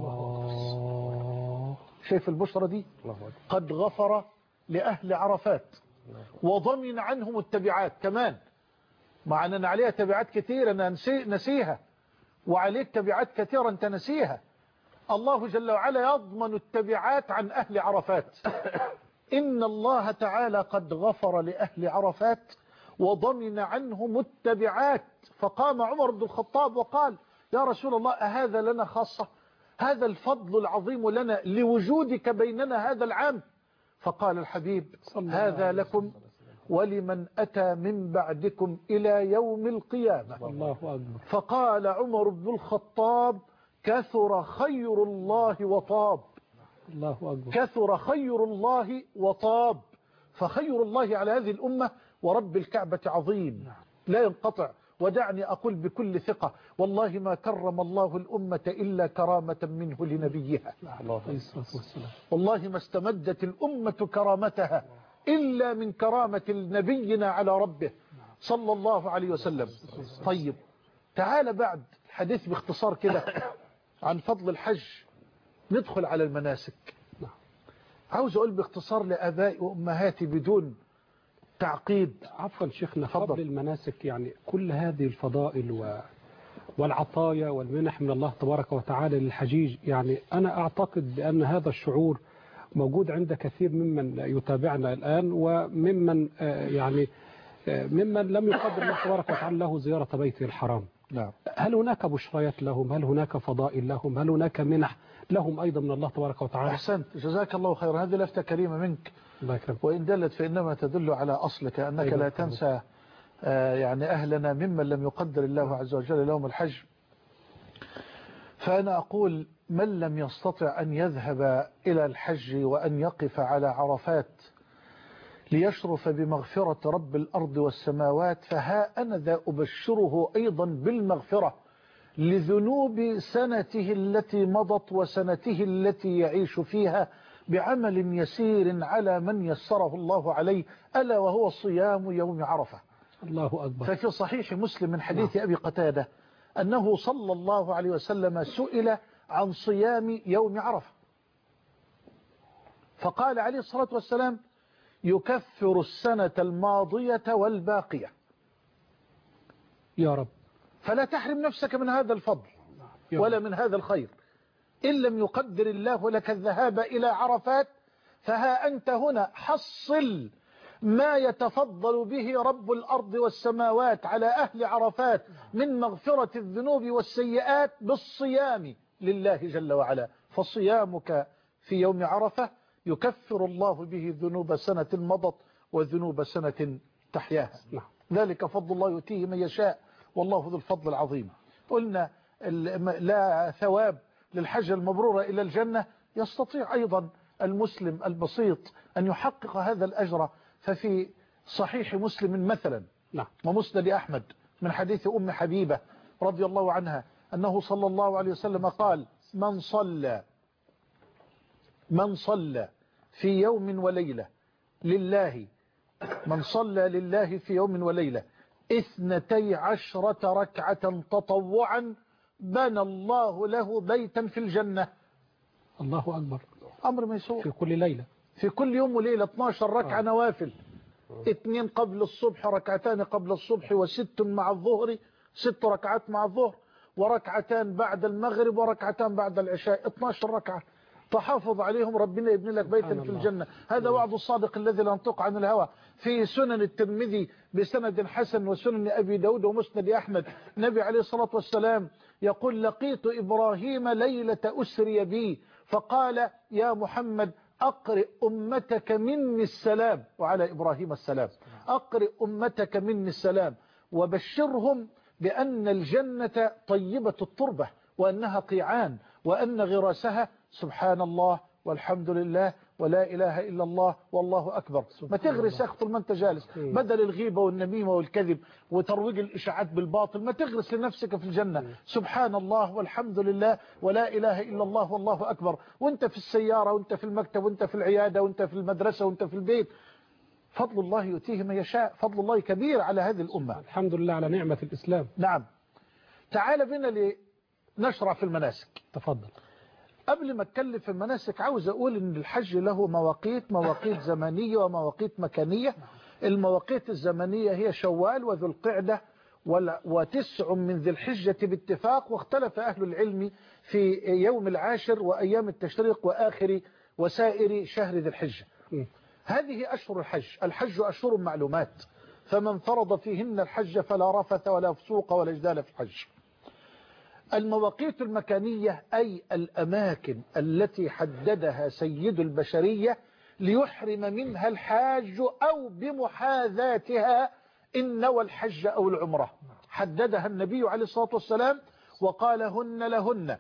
شايف البشرة دي؟ قد غفر لأهل عرفات وضمن عنهم التبعات كمان، مع أن عليها تبعات كثيرة أنا نسيها، وعليك تبعات كثيرة أنت نسيها. الله جل وعلا يضمن التبعات عن أهل عرفات. إن الله تعالى قد غفر لأهل عرفات وضمن عنهم التبعات. فقام عمر بن الخطاب وقال يا رسول الله أهذا لنا خاصة؟ هذا الفضل العظيم لنا لوجودك بيننا هذا العام؟ فقال الحبيب هذا لكم ولمن أتى من بعدكم إلى يوم القيامة. الله أكبر. فقال عمر بن الخطاب كثر خير الله وطاب. الله أكبر. كثر خير الله وطاب. فخير الله على هذه الأمة ورب الكعبة عظيم لا ينقطع. ودعني أقول بكل ثقة والله ما كرم الله الأمة إلا كرامة منه لنبيها. والله ما استمدت الأمة كرامتها إلا من كرامة نبينا على ربه صلى الله عليه وسلم. طيب تعال بعد الحديث باختصار كده عن فضل الحج ندخل على المناسك. عاوز أقول باختصار لآبائي وأمهاتي بدون تعقيد. عفوا شيخنا قبل المناسك، يعني كل هذه الفضائل و... والعطايا والمنح من الله تبارك وتعالى للحجيج، يعني أنا أعتقد بأن هذا الشعور موجود عند كثير ممن يتابعنا الآن وممن يعني ممن لم يقدر الله تبارك وتعالى له زيارة بيته الحرام. نعم. هل هناك بشريات لهم؟ هل هناك فضائل لهم؟ هل هناك منح لهم أيضا من الله تبارك وتعالى؟ أحسنت جزاك الله خيرا. هذه لفتة كريمة منك وإن دلت فإنما تدل على أصلك أنك لا تنسى يعني أهلنا ممن لم يقدر الله عز وجل لهم الحج. فأنا أقول من لم يستطع أن يذهب إلى الحج وأن يقف على عرفات ليشرف بمغفرة رب الأرض والسماوات فها أنا ذا أبشره أيضا بالمغفرة لذنوب سنته التي مضت وسنته التي يعيش فيها بعمل يسير على من يسره الله عليه ألا وهو صيام يوم عرفة. الله أكبر. ففي صحيح مسلم من حديث أبي قتادة أنه صلى الله عليه وسلم سئل عن صيام يوم عرفة فقال عليه الصلاة والسلام يكفر السنة الماضية والباقية. يا رب فلا تحرم نفسك من هذا الفضل ولا من هذا الخير. إن لم يقدر الله لك الذهاب إلى عرفات فها أنت هنا حصل ما يتفضل به رب الأرض والسماوات على أهل عرفات من مغفرة الذنوب والسيئات بالصيام لله جل وعلا. فصيامك في يوم عرفة يكفر الله به ذنوب سنة مضت وذنوب سنة تحياها. ذلك فضل الله يؤتيه من يشاء والله ذو الفضل العظيم. قلنا لا ثواب للحج المبرورة إلى الجنة. يستطيع أيضا المسلم البسيط أن يحقق هذا الأجر. ففي صحيح مسلم مثلا ومسند أحمد من حديث أم حبيبة رضي الله عنها أنه صلى الله عليه وسلم قال من صلى من صلى في يوم وليلة لله من صلى لله في يوم وليلة اثنتي عشرة ركعة تطوعا بنى الله له بيتا في الجنة. الله أكبر. أمر ميسور. في كل ليلة في كل يوم وليلة اثناشر ركعة آه. نوافل اثنين قبل الصبح ركعتان قبل الصبح وست مع الظهر ست ركعات مع الظهر وركعتان بعد المغرب وركعتان بعد العشاء اثناشر ركعة تحافظ عليهم ربنا يبني لك بيتا في الجنة. هذا وعد الصادق الذي لا ينطق عن الهوى. في سنن الترمذي بسند حسن وسنن أبي داود ومسند أحمد النبي عليه الصلاة والسلام يقول لقيت إبراهيم ليلة أسري بي فقال يا محمد أقرئ أمتك مني السلام وعلى إبراهيم السلام أقرئ أمتك مني السلام وبشرهم بأن الجنة طيبة التربة وأنها قيعان وأن غراسها سبحان الله والحمد لله ولا إله إلا الله والله أكبر. ما تغرس يا أخي طول ما أنت جالس، بدل الغيبة والنميمة والكذب وترويج الإشاعات بالباطل، ما تغرس لنفسك في الجنة سبحان الله والحمد لله ولا إله إلا الله والله أكبر، وأنت في السيارة وأنت في المكتب وأنت في العيادة وأنت في المدرسة وأنت في البيت. فضل الله يؤتيه من يشاء، فضل الله كبير على هذه الأمة. الحمد لله على نعمة الإسلام. نعم. تعال بنا لنشرع في المناسك. تفضل. قبل ما اتكلم في المناسك عاوز أقول إن الحج له مواقيت، مواقيت زمنية ومواقيت مكانية. المواقيت الزمنية هي شوال وذو القعدة وتسع من ذي الحجة باتفاق، واختلف أهل العلم في يوم العاشر وأيام التشريق وآخر وسائر شهر ذي الحجة. هذه أشهر الحج. الحج أشهر معلومات، فمن فرض فيهن الحج فلا رفث ولا فسوق ولا جدال في الحج. المواقيت المكانية أي الأماكن التي حددها سيد البشرية ليحرم منها الحاج أو بمحاذاتها إن نوى الحج أو العمرة. حددها النبي عليه الصلاة والسلام وقال هن لهن،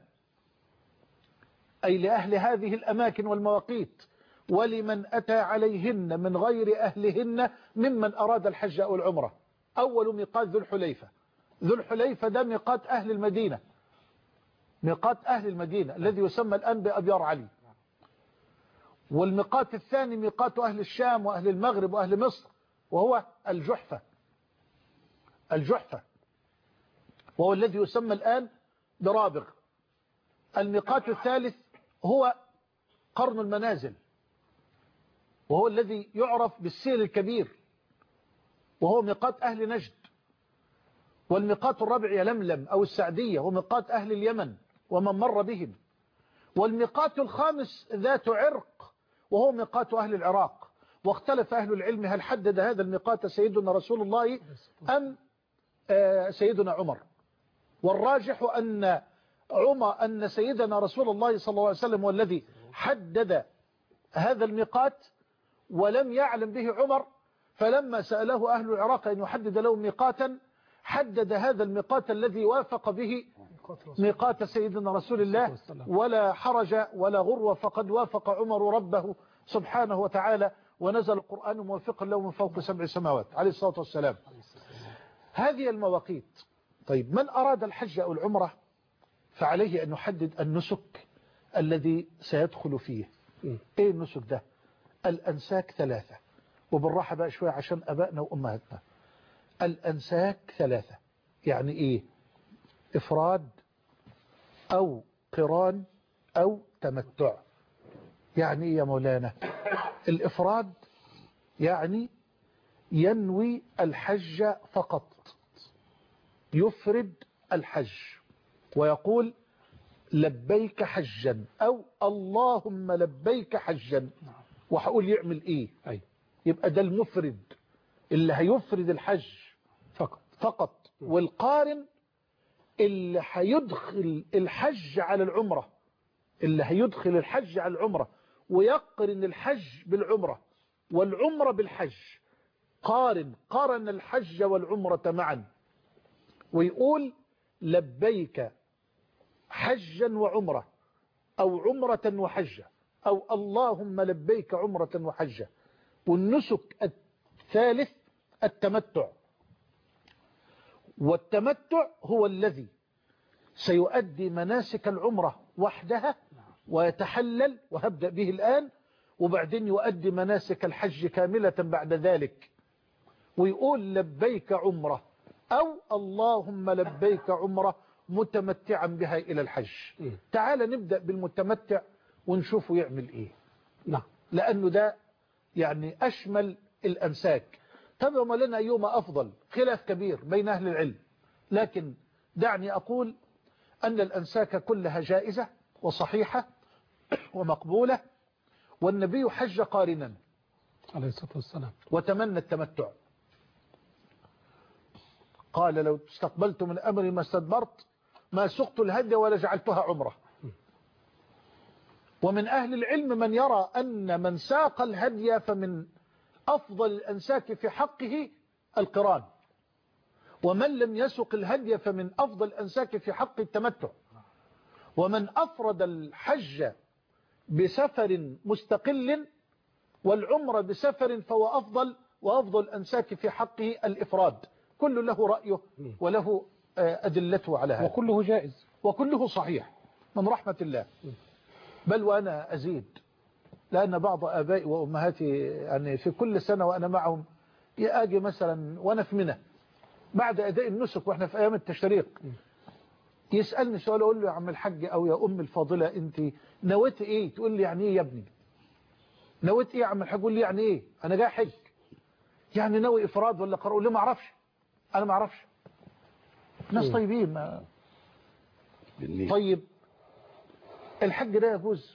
أي لأهل هذه الأماكن والمواقيت، ولمن أتى عليهن من غير أهلهن ممن أراد الحج أو العمرة. أول ميقات ذو الحليفة. ذو الحليفة ده ميقات أهل المدينة، ميقات أهل المدينة الذي يسمى الآن بأبيار علي. والميقات الثاني ميقات أهل الشام وأهل المغرب وأهل مصر، وهو الجحفة. الجحفة وهو الذي يسمى الآن برابغ. الميقات الثالث هو قرن المنازل، وهو الذي يعرف بالسيل الكبير، وهو ميقات أهل نجد. والميقات الرابع يلملم أو السعدية، وميقات أهل اليمن ومن مر بهم. والميقات الخامس ذات عرق، وهو ميقات أهل العراق. واختلف أهل العلم هل حدد هذا الميقات سيدنا رسول الله أم سيدنا عمر. والراجح أن عمر أن سيدنا رسول الله صلى الله عليه وسلم والذي حدد هذا الميقات، ولم يعلم به عمر. فلما سأله أهل العراق أن يحدد لهم ميقاتا، حدد هذا الميقات الذي وافق به ميقات سيدنا رسول الله، ولا حرج ولا غرو، فقد وافق عمر ربه سبحانه وتعالى، ونزل القرآن موافقا له من فوق سبع سماوات عليه الصلاة والسلام. هذه المواقيت. طيب من أراد الحج أو العمرة فعليه أن يحدد النسك الذي سيدخل فيه. إيه النسك ده؟ الأنساك ثلاثة، وبالراحة بقى شوية عشان أبائنا وأمهاتنا. الأنساك ثلاثة يعني إيه؟ إفراد أو قران أو تمتع. يعني إيه يا مولانا؟ الإفراد يعني ينوي الحج فقط، يفرد الحج ويقول لبيك حجا أو اللهم لبيك حجا، وهقول يعمل إيه؟ أي. يبقى ده المفرد اللي هيفرد الحج فقط فقط. والقارن اللي هيدخل الحج على العمرة، اللي هيدخل الحج على العمرة ويقرن الحج بالعمرة والعمرة بالحج. قارن قرن الحج والعمرة معا ويقول لبيك حجا وعمرة أو عمرة وحجة أو اللهم لبيك عمرة وحجة. والنسك الثالث التمتع. والتمتع هو الذي سيؤدي مناسك العمرة وحدها ويتحلل، وهبدأ به الآن، وبعدين يؤدي مناسك الحج كاملة بعد ذلك، ويقول لبيك عمرة أو اللهم لبيك عمرة متمتعا بها إلى الحج. تعال نبدأ بالمتمتع ونشوفه يعمل إيه. نعم. لأنه ده يعني أشمل الأنساك. طب وما لنا أيهما أفضل؟ خلاف كبير بين أهل العلم، لكن دعني أقول أن الأنساك كلها جائزة وصحيحة ومقبولة. والنبي حج قارنا عليه الصلاة والسلام وتمنى التمتع. قال لو استقبلت من أمري ما استدبرت ما سقت الهدي ولا جعلتها عمرة. ومن أهل العلم من يرى أن من ساق الهدي فمن أفضل الأنساك في حقه القران، ومن لم يسق الهدي فمن أفضل الأنساك في حق التمتع. ومن أفرد الحج بسفر مستقل والعمرة بسفر فهو أفضل، وأفضل الأنساك في حقه الإفراد. كل له رأيه وله أدلته على هذا، وكله جائز وكله صحيح من رحمة الله. بل وأنا أزيد، لأن بعض آبائي وأمهاتي يعني في كل سنة وأنا معهم يأجي مثلا وأنا في منى بعد أداء النسك وإحنا في أيام التشريق، يسألني سؤال أقول له يا عم الحاج أو يا أم الفاضلة أنت نويت إيه؟ تقول لي يعني إيه يا ابني؟ نويت إيه يا عم الحاج؟ يقول لي يعني إيه؟ أنا جاي حج، يعني ناوي إفراد ولا قرار؟ أقول له ما أعرفش، أنا ما أعرفش. ناس طيبين. ما طيب الحج ده يجوز؟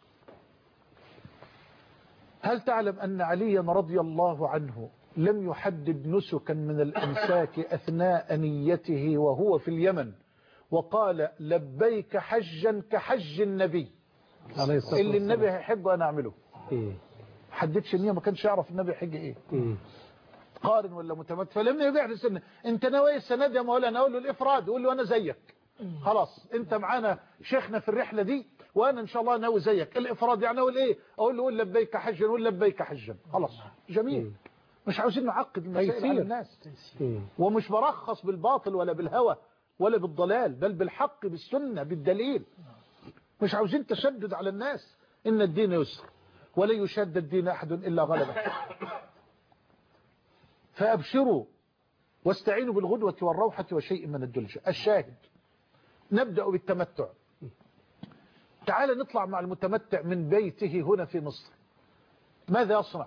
هل تعلم أن عليا رضي الله عنه لم يحدد نسكا من الأنساك أثناء نيته وهو في اليمن، وقال لبيك حجا كحج النبي اللي النبي هيحج وأنا أعمله؟ حددش النية، ما كانش يعرف النبي يحج إيه، قارن ولا متمت. فلما يبيع السنة انت ناوي السنة دي يا مولانا، اقول له الافراد، يقول له انا زيك، خلاص انت معانا شيخنا في الرحلة دي وانا ان شاء الله ناوي زيك. الافراد يعني اقول ايه؟ اقول له قول لبيك حجا، قول لبيك حجا، خلاص جميل. مش عاوزين نعقد المسائل على الناس، ومش برخص بالباطل ولا بالهوى ولا بالضلال، بل بالحق بالسنة بالدليل. مش عاوزين تشدد على الناس، ان الدين يسر ولا يشد الدين احد الا غلبه. فأبشروا واستعينوا بالغدوة والروحة وشيء من الدلجة. الشاهد نبدأ بالتمتع. تعال نطلع مع المتمتع من بيته هنا في مصر، ماذا يصنع؟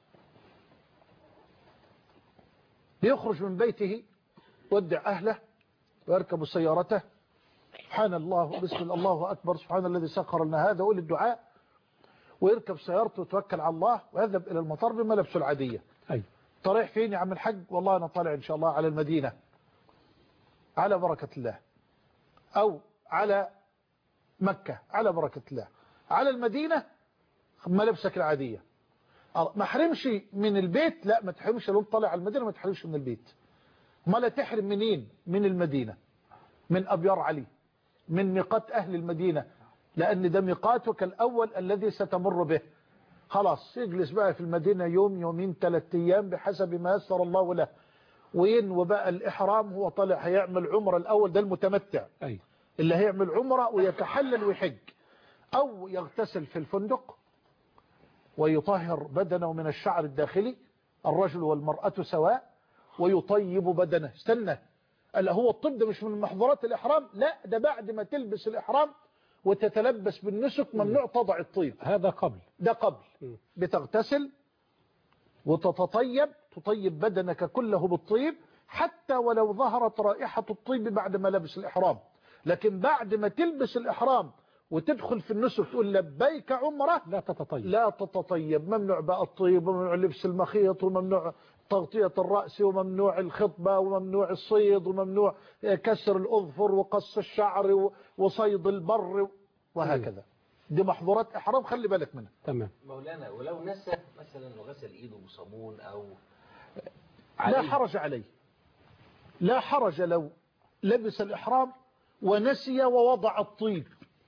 يخرج من بيته ودع أهله ويركب سيارته، سبحان الله بسم الله الله أكبر سبحان الذي سخر لنا هذا، وقول الدعاء، ويركب سيارته وتوكل على الله ويذهب إلى المطار بملابسه العادية. أي طالع فين يا عم الحج؟ والله أنا طالع إن شاء الله على المدينة، على بركة الله، أو على مكة على بركة الله. على المدينة ملابسك العادية، ما حرمش من البيت، لا ما تحرمش لو طالع على المدينة، ما تحرمش من البيت. ما لا تحرم منين؟ من المدينة، من أبيار علي، من ميقات أهل المدينة، لأن ده ميقاتك الأول الذي ستمر به. خلاص يجلس بقى في المدينة يوم يومين ثلاثة أيام بحسب ما يسر الله له، وينوي بقى الإحرام. هو طالع هيعمل عمرة الأول، ده المتمتع أي. اللي هيعمل عمرة ويتحلل ويحج، أو يغتسل في الفندق ويطهر بدنه من الشعر الداخلي، الرجل والمرأة سواء، ويطيب بدنه. استنى، ألا هو الطب ده مش من محظورات الإحرام؟ لا، ده بعد ما تلبس الإحرام وتتلبس بالنسك ممنوع تضع الطيب، هذا قبل، ده قبل. بتغتسل وتتطيب، تطيب بدنك كله بالطيب، حتى ولو ظهرت رائحة الطيب بعد ما لبس الإحرام. لكن بعد ما تلبس الإحرام وتدخل في النسك تقول لبيك عمره، لا تتطيب، لا تتطيب. ممنوع بقى الطيب، وممنوع لبس المخيط، وممنوع تغطية الرأس، وممنوع الخطبة، وممنوع الصيد، وممنوع كسر الأظفر وقص الشعر وصيد البر وهكذا. دي محظورات إحرام، خلي بالك منها. تمام مولانا. ولو نسى مثلا وغسل ايده بصابون او لا حرج عليه، لا حرج لو لبس الإحرام ونسي ووضع الطيب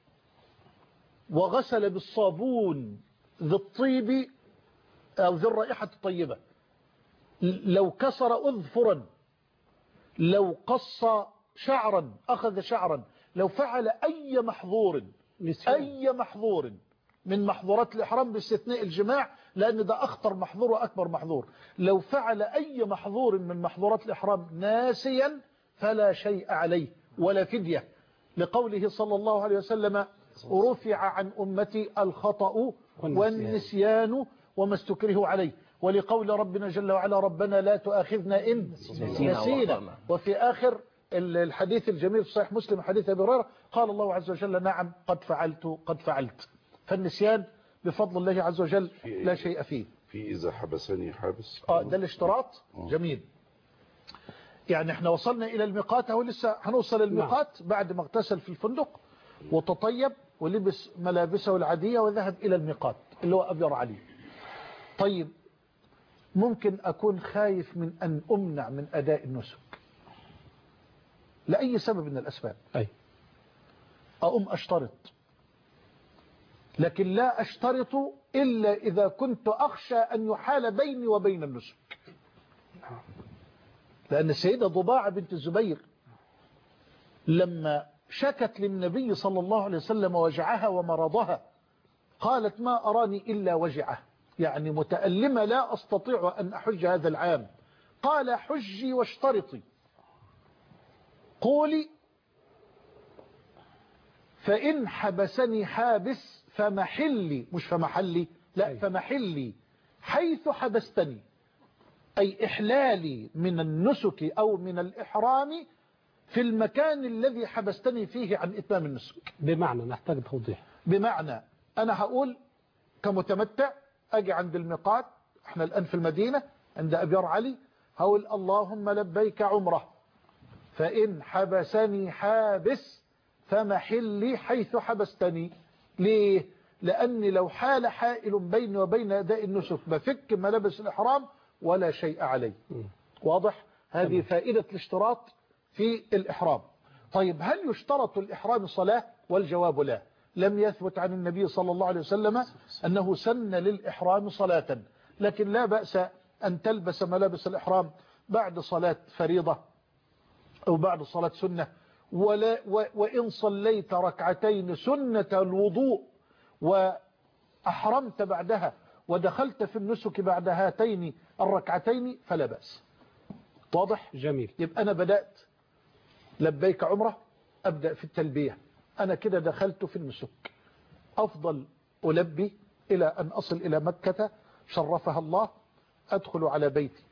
وغسل بالصابون ذي الطيب أو ذي الرائحة الطيبة. لو كسر أظفرا، لو قص شعرا، أخذ شعرا، لو فعل أي محظور، أي محظور من محظورات الإحرام باستثناء الجماع، لأن ده أخطر محظور وأكبر محظور. لو فعل أي محظور من محظورات الإحرام ناسيا فلا شيء عليه ولا فدية، لقوله صلى الله عليه وسلم رفع عن أمتي الخطأ والنسيان وما استكره عليه، ولقول ربنا جل وعلا ربنا لا تؤاخذنا إن نسينا. وفي آخر الحديث الجميل في صحيح مسلم حديث أبي هريرة قال الله عز وجل نعم قد فعلت قد فعلت. فالنسيان بفضل الله عز وجل لا شيء فيه. في إذا حبسني حابس، اه ده الاشتراط. جميل. يعني احنا وصلنا إلى الميقات، اهو لسه هنوصل الميقات بعد ما اغتسل في الفندق وتطيب ولبس ملابسه العادية وذهب إلى الميقات اللي هو أبيار علي. طيب ممكن أكون خايف من أن أمنع من أداء النسك لأي سبب من الأسباب، أي أقوم أشترط لكن لا أشترط إلا إذا كنت أخشى أن يحال بيني وبين النسك. لأن السيدة ضباعة بنت الزبير لما شكت للنبي صلى الله عليه وسلم وجعها ومرضها قالت ما أراني إلا وجعه، يعني متألمة لا أستطيع أن أحج هذا العام. قال حجي واشترطي، قولي فإن حبسني حابس فمحلي، مش فمحلي، لا فمحلي حيث حبستني، أي إحلالي من النسك أو من الإحرام في المكان الذي حبستني فيه عن إتمام النسك. بمعنى نحتاج توضيح. بمعنى أنا هقول كمتمتع أجي عند الميقات، احنا الآن في المدينة عند أبيار علي، هقول اللهم لبيك عمره فإن حبسني حابس فمحلي حيث حبستني. ليه؟ لأني لو حال حائل بيني وبين أداء النسك بفك ملابس الإحرام ولا شيء علي. واضح؟ هذه فائدة الاشتراط في الإحرام. طيب هل يشترط الإحرام صلاة؟ والجواب لا. لم يثبت عن النبي صلى الله عليه وسلم أنه سن للإحرام صلاة، لكن لا بأس أن تلبس ملابس الإحرام بعد صلاة فريضة أو بعد صلاة سنة، ولا وإن صليت ركعتين سنة الوضوء وأحرمت بعدها ودخلت في النسك بعد هاتين الركعتين فلا بأس. واضح؟ جميل. يبقى أنا بدأت لبيك عمره، أبدأ في التلبية، أنا كده دخلت في النسك، أفضل ألبي إلى أن أصل إلى مكة شرفها الله، أدخل على بيتي.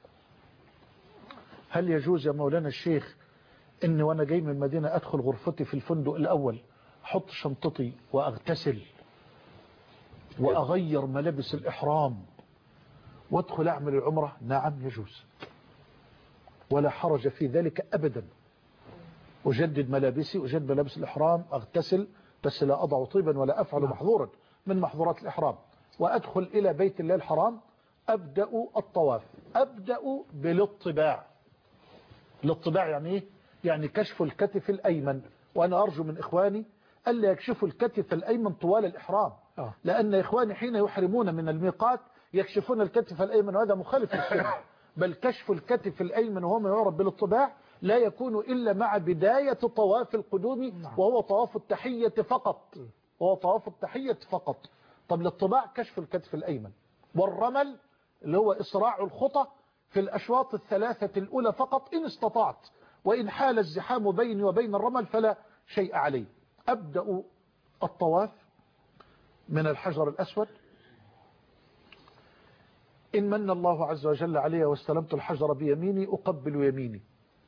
هل يجوز يا مولانا الشيخ إني وأنا جاي من المدينة أدخل غرفتي في الفندق الأول، أحط شنطتي وأغتسل وأغير ملابس الإحرام وأدخل أعمل العمرة؟ نعم يجوز، ولا حرج في ذلك أبدا. أجدد ملابسي، أجدد ملابس الإحرام، أغتسل، بس لا أضع طيبا ولا أفعل محظورا من محظورات الإحرام، وأدخل إلى بيت الله الحرام، أبدأ الطواف، أبدأ بالاطباع. الاطباع يعني إيه؟ يعني كشف الكتف الأيمن، وأنا أرجو من إخواني ألا يكشفوا الكتف الأيمن طوال الإحرام، لأن إخواني حين يحرمون من الميقات يكشفون الكتف الأيمن، وهذا مخالف للسنة. بل كشف الكتف الأيمن وهو ما يعرف بالاطباع لا يكون إلا مع بداية طواف القدوم، وهو طواف التحية فقط، وهو طواف التحية فقط. طب الاطباع كشف الكتف الأيمن، والرمل اللي هو إسراع الخطى في الأشواط الثلاثة الأولى فقط إن استطعت، وإن حال الزحام بيني وبين الرمل فلا شيء عليه. أبدأ الطواف من الحجر الأسود، إن من الله عز وجل علي واستلمت الحجر بيميني أقبل يميني.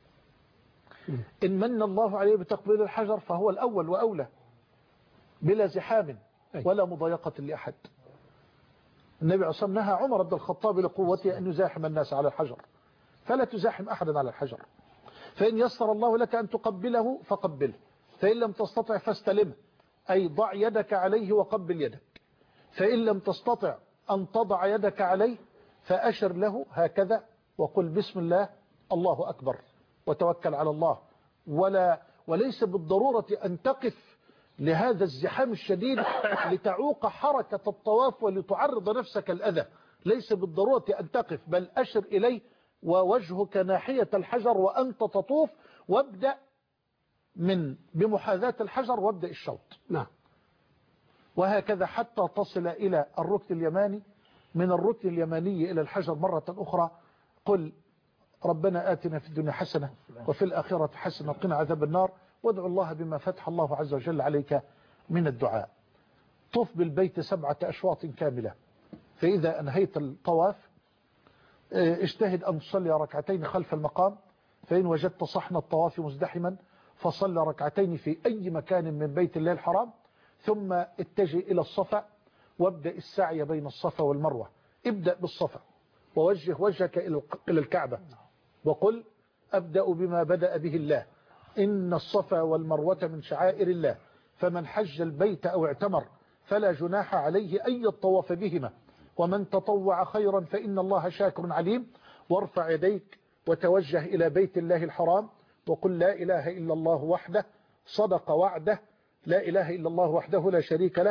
إن من الله عليه بتقبيل الحجر فهو الأول وأولى بلا زحام ولا مضايقة لأحد. النبي عليه نهى عمر بن الخطاب لقوته أن يزاحم الناس على الحجر، فلا تزاحم أحدا على الحجر. فإن يسر الله لك أن تقبله فقبله، فإن لم تستطع فاستلمه، أي ضع يدك عليه وقبل يدك. فإن لم تستطع أن تضع يدك عليه فأشر له هكذا وقل بسم الله الله أكبر وتوكل على الله. ولا وليس بالضرورة أن تقف لهذا الزحام الشديد لتعوق حركة الطواف ولتعرض نفسك الأذى، ليس بالضرورة أن تقف، بل أشر إليه ووجهك ناحية الحجر وأنت تطوف، وابدأ من بمحاذاة الحجر وابدأ الشوط. نعم. وهكذا حتى تصل إلى الركن اليماني، من الركن اليماني إلى الحجر مرة أخرى قل ربنا آتنا في الدنيا حسنة وفي الآخرة حسنة وقنا عذاب النار، وادعو الله بما فتح الله عز وجل عليك من الدعاء. طف بالبيت سبعة أشواط كاملة، فإذا أنهيت الطواف اجتهد أن تصلي ركعتين خلف المقام، فإن وجدت صحن الطواف مزدحما فصل ركعتين في أي مكان من بيت الله الحرام، ثم اتجه إلى الصفا وابدأ السعي بين الصفا والمروة. ابدأ بالصفا ووجه وجهك إلى الكعبة وقل أبدأ بما بدأ به الله، إن الصفا والمروة من شعائر الله، فمن حج البيت أو اعتمر فلا جناح عليه أن يطوف بهما، ومن تطوع خيرا فإن الله شاكر عليم. وارفع يديك وتوجه إلى بيت الله الحرام وقل لا إله إلا الله وحده صدق وعده، لا إله إلا الله وحده لا شريك له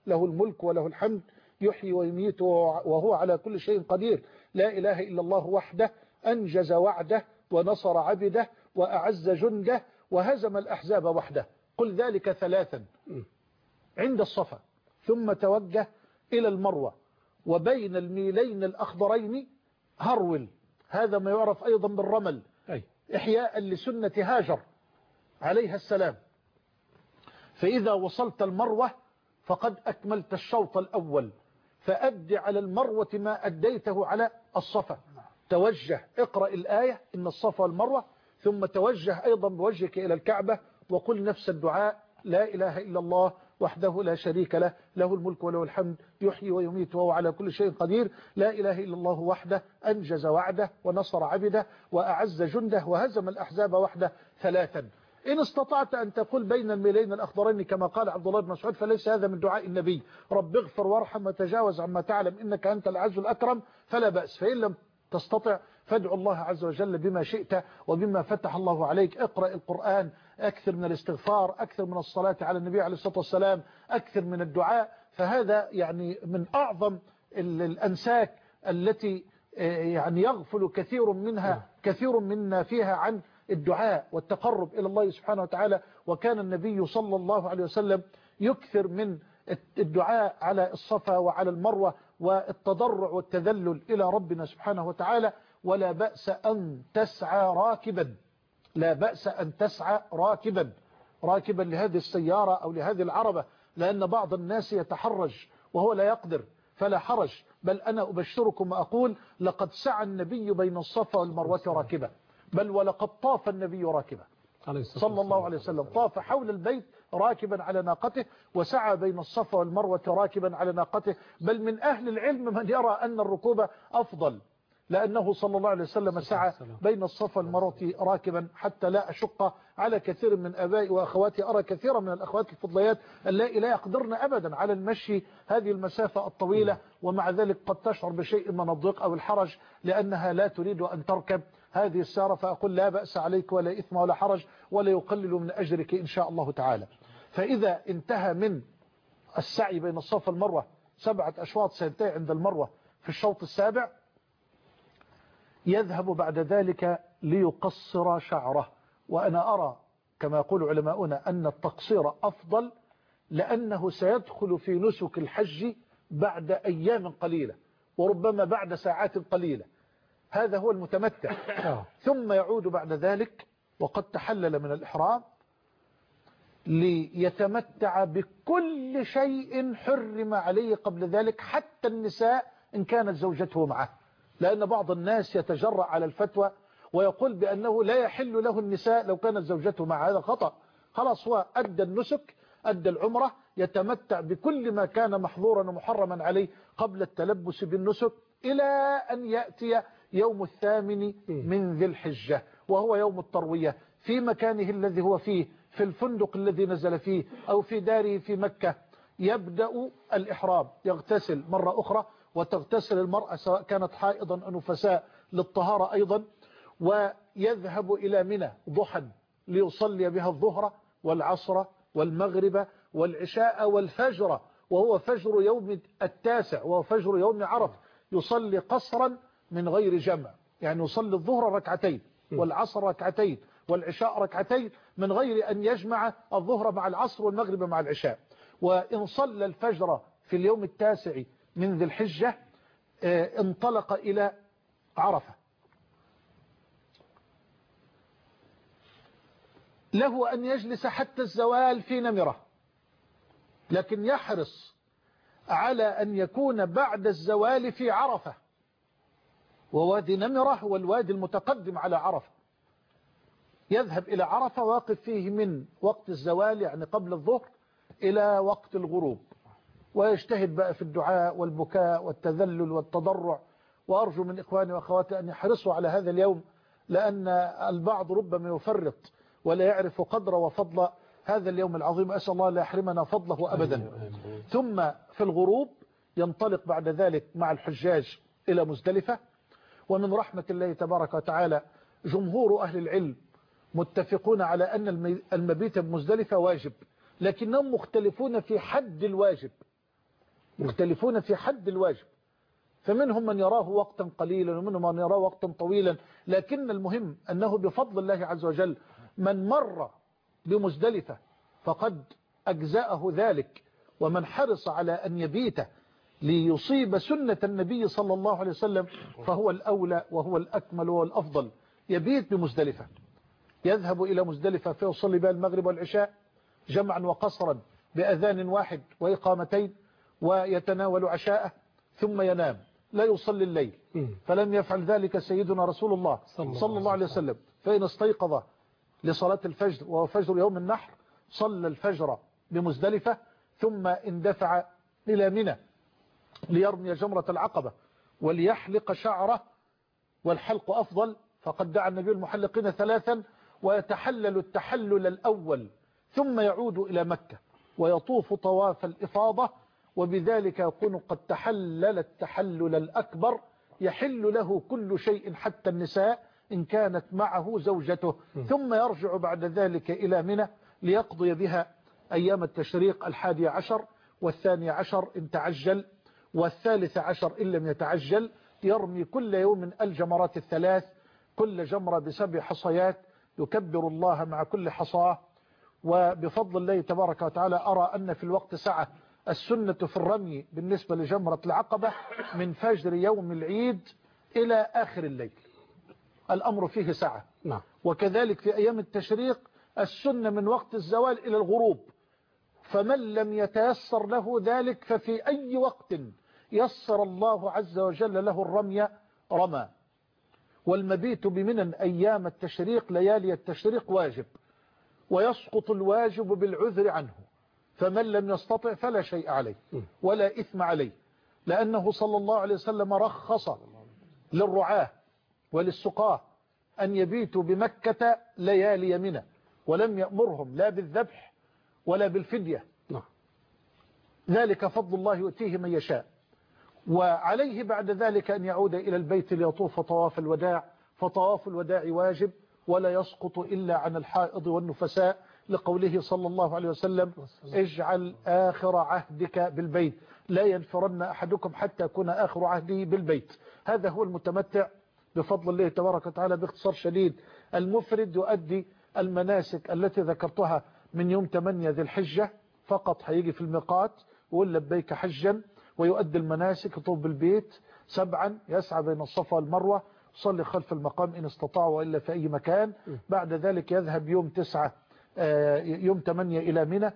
له الملك وله الحمد يحيي ويميت وهو على كل شيء قدير. لا إله إلا الله وحده أنجز وعده ونصر عبده وأعز جنده وهزم الأحزاب وحده. قل ذلك ثلاثا عند الصفا، ثم توجه إلى المروة وبين الميلين الأخضرين هرول، هذا ما يعرف أيضا بالرمل، إحياء لسنة هاجر عليها السلام. فإذا وصلت المروة فقد أكملت الشوط الأول، فأد على المروة ما أديته على الصفا. توجه اقرأ الآية إن الصفا والمروة، ثم توجه أيضا بوجهك إلى الكعبة وقل نفس الدعاء: لا إله إلا الله وحده لا شريك له، له الملك وله الحمد يحيي ويميت وهو على كل شيء قدير. لا إله إلا الله وحده أنجز وعده ونصر عبده وأعز جنده وهزم الأحزاب وحده ثلاثا. إن استطعت أن تقول بين الميلين الأخضرين كما قال عبد الله بن مسعود فليس هذا من دعاء النبي: رب اغفر وارحم وتجاوز عما تعلم إنك أنت العز الأكرم، فلا بأس. فإن لم تستطع فادعو الله عز وجل بما شئت وبما فتح الله عليك. اقرأ القرآن، أكثر من الاستغفار، أكثر من الصلاة على النبي عليه الصلاة والسلام، أكثر من الدعاء. فهذا يعني من أعظم الأنساك التي يعني يغفل كثير منها كثير منا فيها عن الدعاء والتقرب إلى الله سبحانه وتعالى. وكان النبي صلى الله عليه وسلم يكثر من الدعاء على الصفا وعلى المروة والتضرع والتذلل إلى ربنا سبحانه وتعالى. ولا بأس أن تسعى راكبا، لا بأس أن تسعى راكبا راكبا لهذه السيارة أو لهذه العربة، لأن بعض الناس يتحرج وهو لا يقدر، فلا حرج. بل أنا أبشركم وأقول لقد سعى النبي بين الصفا والمروة راكبا، بل ولقد طاف النبي راكبا صلى الله عليه وسلم، طاف حول البيت راكبا على ناقته وسعى بين الصفا والمروة راكبا على ناقته. بل من أهل العلم من يرى أن الركوب أفضل، لأنه صلى الله عليه وسلم سعى بين الصفا والمروة راكبا. حتى لا أشق على كثير من أبائي وأخواتي، أرى كثيرا من الأخوات الفضليات اللائي لا يقدرن أبدا على المشي هذه المسافة الطويلة، ومع ذلك قد تشعر بشيء من الضيق أو الحرج لأنها لا تريد أن تركب هذه السيارة. فأقول لا بأس عليك ولا إثم ولا حرج ولا يقلل من أجرك إن شاء الله تعالى. فإذا انتهى من السعي بين الصفا والمروة سبعة أشواط، سينتهي عند المروة في الشوط السابع، يذهب بعد ذلك ليقصر شعره. وأنا أرى كما يقول علماؤنا أن التقصير أفضل، لأنه سيدخل في نسك الحج بعد أيام قليلة وربما بعد ساعات قليلة. هذا هو المتمتع. ثم يعود بعد ذلك وقد تحلل من الإحرام ليتمتع بكل شيء حرم عليه قبل ذلك، حتى النساء إن كانت زوجته معه. لأن بعض الناس يتجرأ على الفتوى ويقول بأنه لا يحل له النساء لو كانت زوجته معه. هذا خطأ. خلاص هو أدى النسك، أدى العمرة، يتمتع بكل ما كان محظورا ومحرما عليه قبل التلبس بالنسك إلى أن يأتي يوم الثامن من ذي الحجة، وهو يوم التروية، في مكانه الذي هو فيه، في الفندق الذي نزل فيه أو في داره في مكة. يبدأ الإحرام، يغتسل مرة أخرى، وتغتسل المرأة سواء كانت حائضا أو نفساء للطهارة أيضا، ويذهب إلى منى ضحى ليصلي بها الظهر والعصر والمغرب والعشاء والفجر، وهو فجر يوم التاسع وهو فجر يوم عرفة. يصلي قصرا من غير جمع، يعني يصلي الظهر ركعتين والعصر ركعتين والعشاء ركعتين من غير أن يجمع الظهر مع العصر والمغرب مع العشاء. وإن صلى الفجر في اليوم التاسع من ذي الحجة انطلق إلى عرفة. له أن يجلس حتى الزوال في نمرة، لكن يحرص على أن يكون بعد الزوال في عرفة، ووادي نمرة هو الوادي المتقدم على عرفة. يذهب إلى عرفة واقف فيه من وقت الزوال يعني قبل الظهر إلى وقت الغروب، ويجتهد بقى في الدعاء والبكاء والتذلل والتضرع. وأرجو من إخواني وأخواتي أن يحرصوا على هذا اليوم، لأن البعض ربما يفرط ولا يعرف قدر وفضل هذا اليوم العظيم. أسأل الله لا يحرمنا فضله أبدا. ثم في الغروب ينطلق بعد ذلك مع الحجاج إلى مزدلفة. ومن رحمة الله تبارك وتعالى جمهور أهل العلم متفقون على أن المبيت بمزدلفة واجب، لكنهم مختلفون في حد الواجب. مختلفون في حد الواجب، فمنهم من يراه وقتا قليلا ومنهم من يراه وقتا طويلا، لكن المهم أنه بفضل الله عز وجل من مر بمزدلفة فقد أجزأه ذلك، ومن حرص على أن يبيت ليصيب سنة النبي صلى الله عليه وسلم فهو الأولى وهو الأكمل وهو الأفضل. يبيت بمزدلفة، يذهب إلى مزدلفة فيصلي بها المغرب والعشاء جمعا وقصرا بأذان واحد وإقامتين، ويتناول عشاءه ثم ينام لا يصلي الليل. فلم يفعل ذلك سيدنا رسول الله صلى الله عليه وسلم، فإن استيقظ لصلاة الفجر وهو فجر يوم النحر صلى الفجر بمزدلفة ثم اندفع إلى منى ليرمي جمرة العقبة وليحلق شعره، والحلق أفضل، فقد دعا النبي المحلقين ثلاثا، ويتحلل التحلل الأول ثم يعود إلى مكة ويطوف طواف الإفاضة، وبذلك يكون قد تحلل التحلل الأكبر، يحل له كل شيء حتى النساء إن كانت معه زوجته، ثم يرجع بعد ذلك إلى منى ليقضي بها أيام التشريق الحادي عشر والثاني عشر إن تعجل والثالث عشر إن لم يتعجل. يرمي كل يوم الجمرات الثلاث، كل جمرة بسبع حصيات، يكبر الله مع كل حصاه. وبفضل الله تبارك وتعالى أرى أن في الوقت سعة. السنة في الرمي بالنسبة لجمرة العقبة من فجر يوم العيد إلى آخر الليل، الأمر فيه سعة. نعم. وكذلك في أيام التشريق السنة من وقت الزوال إلى الغروب، فمن لم يتيسر له ذلك ففي أي وقت يسر الله عز وجل له الرمي رمى. والمبيت بمنى أيام التشريق ليالي التشريق واجب، ويسقط الواجب بالعذر عنه، فمن لم يستطع فلا شيء عليه ولا إثم عليه، لأنه صلى الله عليه وسلم رخص للرعاة وللسقاة أن يبيتوا بمكة ليالي منى، ولم يأمرهم لا بالذبح ولا بالفدية. ذلك فضل الله يؤتيه من يشاء. وعليه بعد ذلك أن يعود إلى البيت ليطوف طواف الوداع، فطواف الوداع واجب ولا يسقط إلا عن الحائض والنفساء، لقوله صلى الله عليه وسلم اجعل آخر عهدك بالبيت، لا ينفرن أحدكم حتى يكون آخر عهده بالبيت. هذا هو المتمتع بفضل الله تبارك وتعالى باختصار شديد. المفرد يؤدي المناسك التي ذكرتها من يوم ثمانية ذي الحجة فقط، هيجي في الميقات ويقول لبيك حجا ويؤدي المناسك، يطوف بالبيت سبعا، يسعى بين الصفا والمروة، يصلي خلف المقام إن استطاع وإلا في أي مكان. بعد ذلك يذهب يوم تسعة يوم ثمانية إلى منى.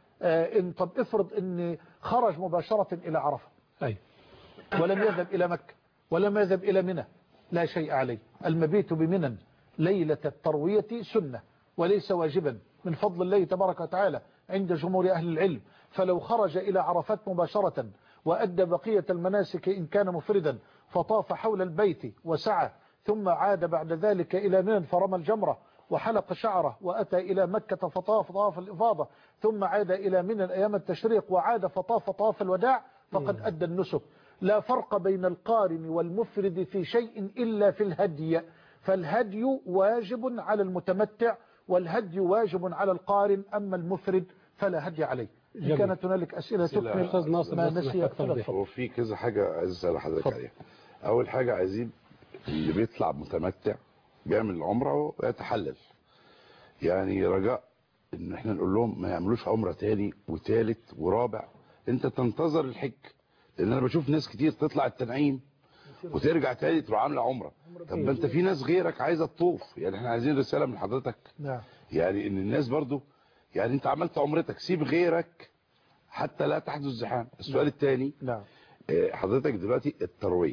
إن طب افرض أن خرج مباشرة إلى عرفة أي ولم يذهب إلى مكة ولم يذهب إلى منى لا شيء عليه. المبيت بمنى ليلة التروية سنة وليس واجبا من فضل الله تبارك وتعالى عند جمهور أهل العلم. فلو خرج إلى عرفات مباشرة وأدى بقية المناسك إن كان مفردا فطاف حول البيت وسعى، ثم عاد بعد ذلك إلى منى فرمى الجمرة وحلق شعره وأتى إلى مكة فطاف طواف الإفاضة، ثم عاد إلى منى أيام التشريق وعاد فطاف طواف الوداع، فقد أدى النسك. لا فرق بين القارن والمفرد في شيء إلا في الهدي، فالهدي واجب على المتمتع والهدي واجب على القارن، أما المفرد فلا هدي عليه. إن كانت هنالك أسئلة تكمل ما نسي أكثر. وفي كذا حاجة عايز أسأل حضرتك عليها. أول حاجة عايزين اللي بيطلع متمتع بيعمل العمرة ويتحلل، يعني رجاء إن احنا نقول لهم ما يعملوش عمرة تاني وتالت ورابع، انت تنتظر الحج، لأن أنا بشوف ناس كتير تطلع التنعيم وترجع تاني تروح عامله عمره. طب ما انت في ناس غيرك عايزه تطوف، يعني احنا عايزين رساله من حضرتك. نعم. يعني ان الناس برضو، يعني انت عملت عمرتك سيب غيرك حتى لا تحدث زحام. السؤال الثاني، نعم، حضرتك دلوقتي الترويه،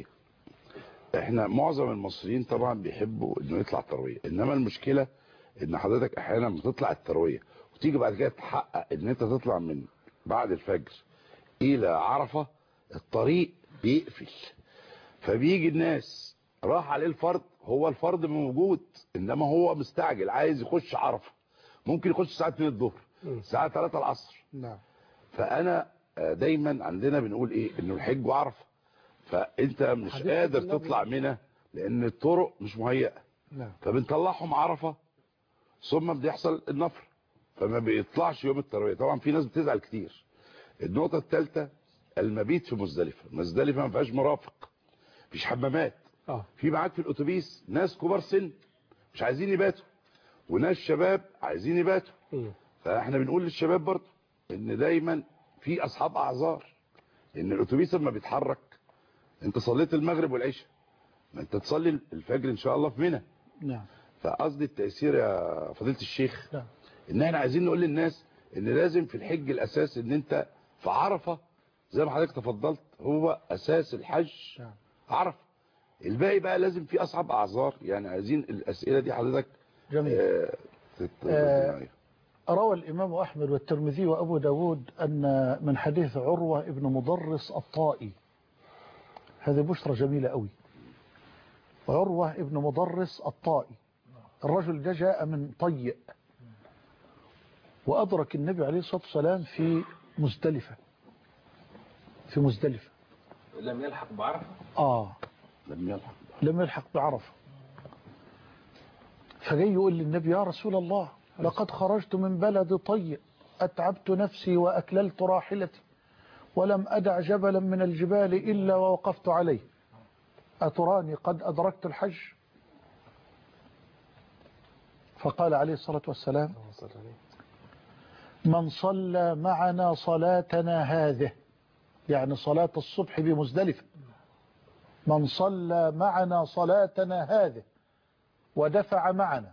احنا معظم المصريين طبعا بيحبوا انه يطلع ترويه، انما المشكله ان حضرتك احيانا بتطلع الترويه وتيجي بعد كده تحقق ان انت تطلع من بعد الفجر الى عرفه، الطريق بيقفل، فبيجي الناس راح عليه الفرض، هو الفرض موجود انما هو مستعجل عايز يخش عرفه، ممكن يخش الساعه اتنين الظهر الساعه تلاتة العصر. نعم. فانا دايما عندنا بنقول ايه، انه الحج وعرفه، فانت مش قادر تطلع منها لان الطرق مش مهيئه. نعم. فبنطلعهم عرفه ثم بيحصل النفر، فما بيطلعش يوم الترويه. طبعا في ناس بتزعل كتير. النقطه الثالثه، المبيت في مزدلفه. مزدلفه ما فيهاش مرافق، مفيش حمامات، اه في معاك في الاتوبيس ناس كبار سن مش عايزين يباتوا، وناس شباب عايزين يباتوا. مم. فاحنا بنقول للشباب برضه ان دايما في اصحاب اعذار، ان الاتوبيس لما بيتحرك انت صليت المغرب والعشاء، ما انت تصلي الفجر ان شاء الله في منى. نعم. فقصدي التأثير يا فضيلة الشيخ نعم. ان احنا عايزين نقول للناس ان لازم في الحج الاساس ان انت في عرفة زي ما حضرتك تفضلت، هو اساس الحج نعم. عرفة. الباقي بقى لازم في اصحاب اعذار. يعني عايزين الاسئلة دي حضرتك جميل. آه تت... آه روى الإمام أحمد والترمذي وأبو داود أن من حديث عروة ابن مضرس الطائي، هذه بشرة جميلة قوي. عروة ابن مضرس الطائي، الرجل ده جاء من طيء وأدرك النبي عليه الصلاة والسلام في مزدلفة في مزدلفة لم يلحق بعرفة. آه لم يلحق لم يلحق بعرفة. فجاي يقول للنبي يا رسول الله لقد خرجت من بلد طيء، أتعبت نفسي وأكللت راحلتي ولم أدع جبلا من الجبال إلا ووقفت عليه، أتراني قد أدركت الحج؟ فقال عليه الصلاة والسلام من صلى معنا صلاتنا هذه، يعني صلاة الصبح بمزدلفة، من صلى معنا صلاتنا هذه ودفع معنا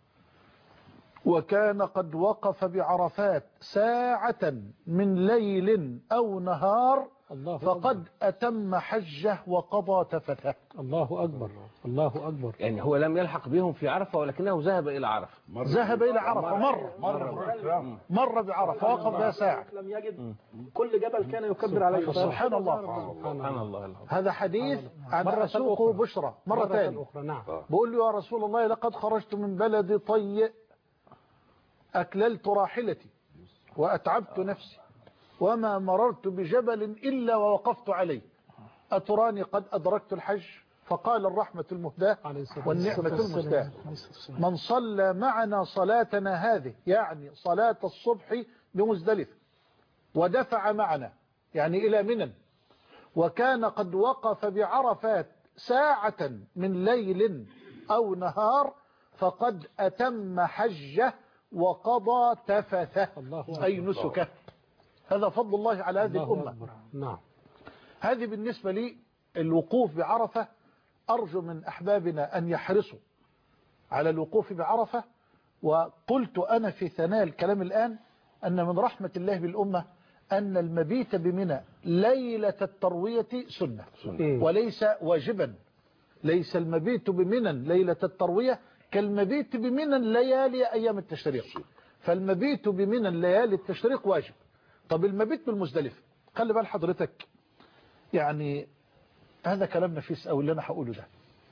وكان قد وقف بعرفات ساعة من ليل أو نهار الله فقد أكبر. أتم حجه وقضى تفته. الله أكبر. الله أكبر. يعني هو لم يلحق بهم في عرفة ولكنه ذهب إلى عرفة. ذهب إلى عرفة مرة مرة مر بعرفة وقف بها ساعة. لم يجد كل جبل كان يكبر عليه. سبحان الله. سبحان الله. هذا حديث عن أسوقه بشرى مرة ثانية. أخرى. نعم. بقول له يا رسول الله لقد خرجت من بلد طيء، أكللت راحلتي وأتعبت نفسي وما مررت بجبل إلا ووقفت عليه، أتراني قد أدركت الحج؟ فقال الرحمة المهداة والنعمة المستاه من صلى معنا صلاتنا هذه، يعني صلاة الصبح بمزدلفة، ودفع معنا يعني إلى منى، وكان قد وقف بعرفات ساعة من ليل أو نهار فقد أتم حجه وقضى تفثه أي نسكه. هذا فضل الله على هذه الأمة. نعم. هذه بالنسبة لي الوقوف بعرفة. أرجو من أحبابنا أن يحرصوا على الوقوف بعرفة. وقلت أنا في ثناء الكلام الآن أن من رحمة الله بالأمة أن المبيت بمنى ليلة التروية سنة وليس واجبا. ليس المبيت بمنى ليلة التروية كالمبيت بمنى ليالي أيام التشريق. فالمبيت بمنى ليالي التشريق واجب. طب المبيت بالمزدلفة، خلي بال حضرتك، يعني هذا كلام نفيس أو اللي أنا هقوله ده.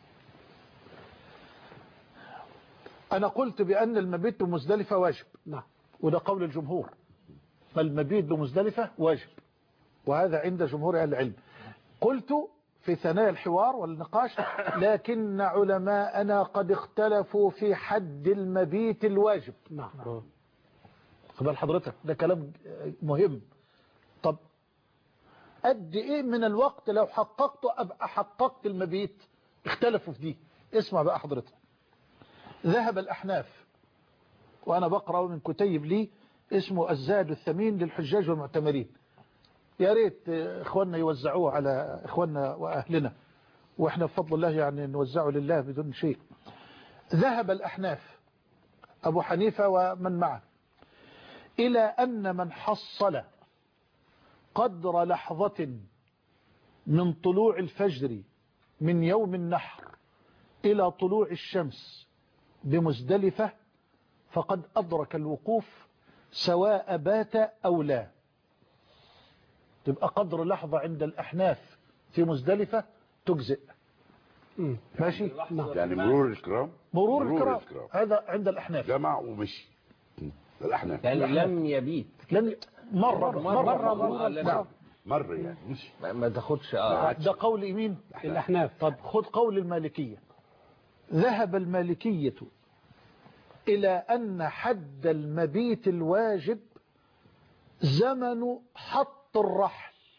أنا قلت بأن المبيت بمزدلفة واجب، نعم، وده قول الجمهور، فالمبيت بمزدلفة واجب، وهذا عند جمهور أهل العلم. قلت في ثنايا الحوار والنقاش لكن علماءنا قد اختلفوا في حد المبيت الواجب. نعم. خبال حضرتك ده كلام مهم. طب قد ايه من الوقت لو حققته ابقى حققت المبيت؟ اختلفوا في دي. اسمع بقى حضرتك. ذهب الأحناف، وانا بقرأ من كتيب لي اسمه الزاد الثمين للحجاج والمعتمرين، يا ريت اخواننا يوزعوه على اخواننا واهلنا، واحنا بفضل الله يعني نوزعه لله بدون شيء. ذهب الأحناف ابو حنيفة ومن معه الى ان من حصل قدر لحظة من طلوع الفجر من يوم النحر إلى طلوع الشمس بمزدلفة فقد أدرك الوقوف سواء بات أو لا. تبقى قدر لحظة عند الأحناف في مزدلفة تجزئ. ماشي؟ يعني مرور الكرام مرور, مرور الكرام. الكرام هذا عند الأحناف. جمع ومشي الأحناف. يعني لم يبيت لم مرة مرة مرة, مرة, مرة, مرة يعني مش ما تاخدش اه ده قول مين؟ الأحناف. طب خد قول المالكية. ذهب المالكية إلى أن حد المبيت الواجب زمن حط الرحل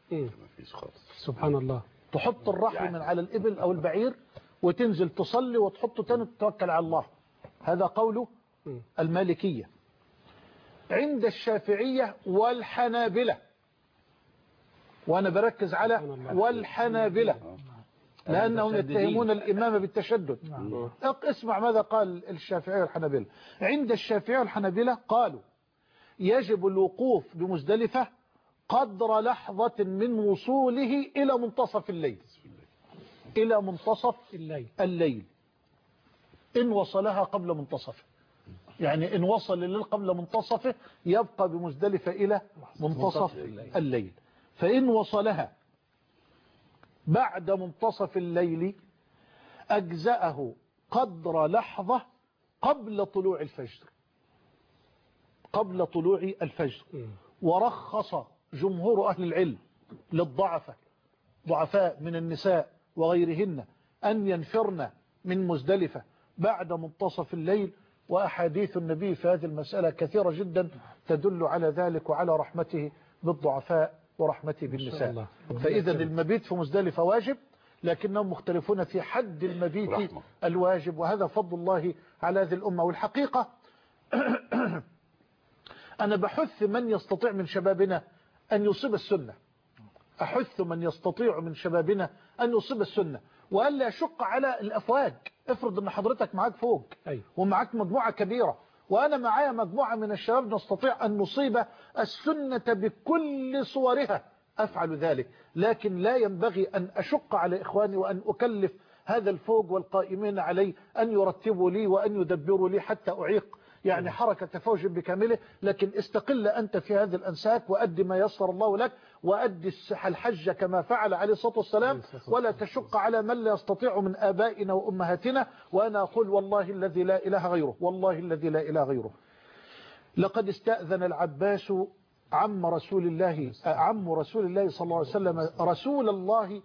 مم. مفيش خالص. سبحان الله. تحط الرحل من على الإبل أو البعير وتنزل تصلي وتحطه تاني وتتوكل على الله. هذا قوله المالكية. عند الشافعية والحنابلة، وأنا بركز على والحنابلة لأنهم يتهمون الإمام بالتشدد. اسمع ماذا قال الشافعية والحنابلة. عند الشافعية والحنابلة قالوا يجب الوقوف بمزدلفة قدر لحظة من وصوله إلى منتصف الليل، إلى منتصف الليل, الليل. إن وصلها قبل منتصفه، يعني إن وصل الليل قبل منتصفه يبقى بمزدلفة إلى منتصف الليل. فإن وصلها بعد منتصف الليل أجزأه قدر لحظة قبل طلوع الفجر، قبل طلوع الفجر. ورخص جمهور أهل العلم للضعفة ضعفاء من النساء وغيرهن أن ينفرن من مزدلفة بعد منتصف الليل. وأحاديث النبي في هذه المسألة كثيرة جدا تدل على ذلك وعلى رحمته بالضعفاء ورحمته بالنساء. فإذا المبيت في مزدلفة واجب، لكنهم مختلفون في حد المبيت رحمة. الواجب، وهذا فضل الله على هذه الأمة. والحقيقة أنا بحث من يستطيع من شبابنا أن يصيب السنة، أحث من يستطيع من شبابنا أن يصيب السنة وألا يشق على الأفواج. افرض أن حضرتك معاك فوق ومعاك مجموعة كبيرة وأنا معايا مجموعة من الشباب نستطيع أن نصيب السنة بكل صورها، أفعل ذلك. لكن لا ينبغي أن أشق على إخواني وأن أكلف هذا الفوق والقائمين علي أن يرتبوا لي وأن يدبروا لي حتى أعيق يعني حركة فوج بكامله. لكن استقل أنت في هذه الأنساك وأدي ما يسر الله لك، وأدي الحج كما فعل عليه الصلاة والسلام، ولا تشق على من لا يستطيع من آبائنا وأمهاتنا. وأنا أقول والله الذي لا إله غيره، والله الذي لا إله غيره، لقد استأذن العباس عم رسول الله عم رسول الله صلى الله عليه وسلم رسول الله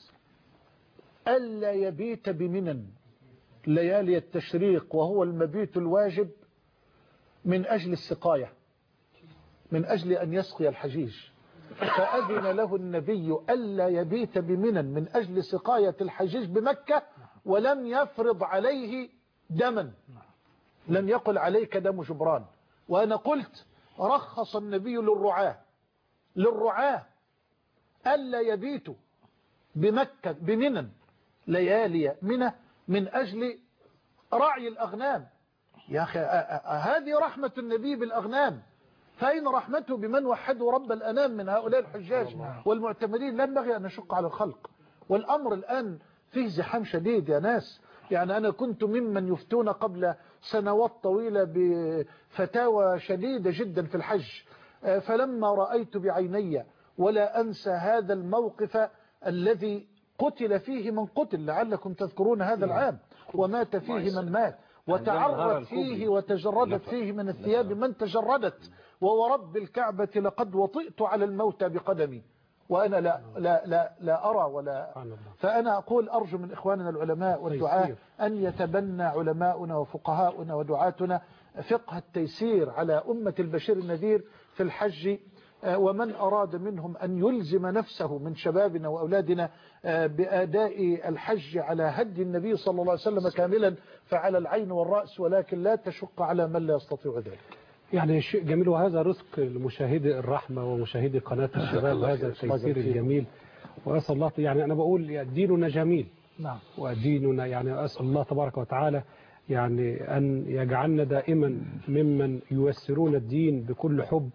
ألا يبيت بمنى ليالي التشريق وهو المبيت الواجب من أجل السقاية، من أجل أن يسقي الحجيج. فأذن له النبي ألا يبيت بمنى من أجل سقاية الحجيج بمكة، ولم يفرض عليه دما، لم يقل عليك دم جبران. وأنا قلت رخص النبي للرعاة للرعاة ألا يبيتوا بمكة بمنى ليالي منى من أجل رعي الأغنام. يا أخي هذه رحمة النبي بالأغنام، فأين رحمته بمن وحدوا رب الأنام من هؤلاء الحجاج والمعتمرين؟ لا ينبغي أن نشق على الخلق. والأمر الآن فيه زحام شديد يا ناس. يعني أنا كنت ممن يفتون قبل سنوات طويلة بفتاوى شديدة جدا في الحج، فلما رأيت بعيني، ولا أنسى هذا الموقف الذي قتل فيه من قتل، لعلكم تذكرون هذا العام، ومات فيه من مات، وتعرض فيه وتجردت فيه من الثياب من تجردت، وورب الكعبة لقد وطئت على الموتى بقدمي وأنا لا, لا, لا, لا أرى ولا. فأنا أقول أرجو من إخواننا العلماء والدعاة أن يتبنى علماؤنا وفقهاؤنا ودعاتنا فقه التيسير على أمة البشير النذير في الحج. ومن أراد منهم أن يلزم نفسه من شبابنا وأولادنا بأداء الحج على هدي النبي صلى الله عليه وسلم كاملا فعلى العين والرأس، ولكن لا تشق على من لا يستطيع ذلك. يعني شيء جميل، وهذا رزق لمشاهدي الرحمة ومشاهدي قناة الشباب، هذا التيسير الجميل. وأسأل الله، يعني أنا بقول ديننا جميل، نعم، وديننا يعني أسأل الله تبارك وتعالى يعني أن يجعلنا دائما ممن ييسرون الدين بكل حب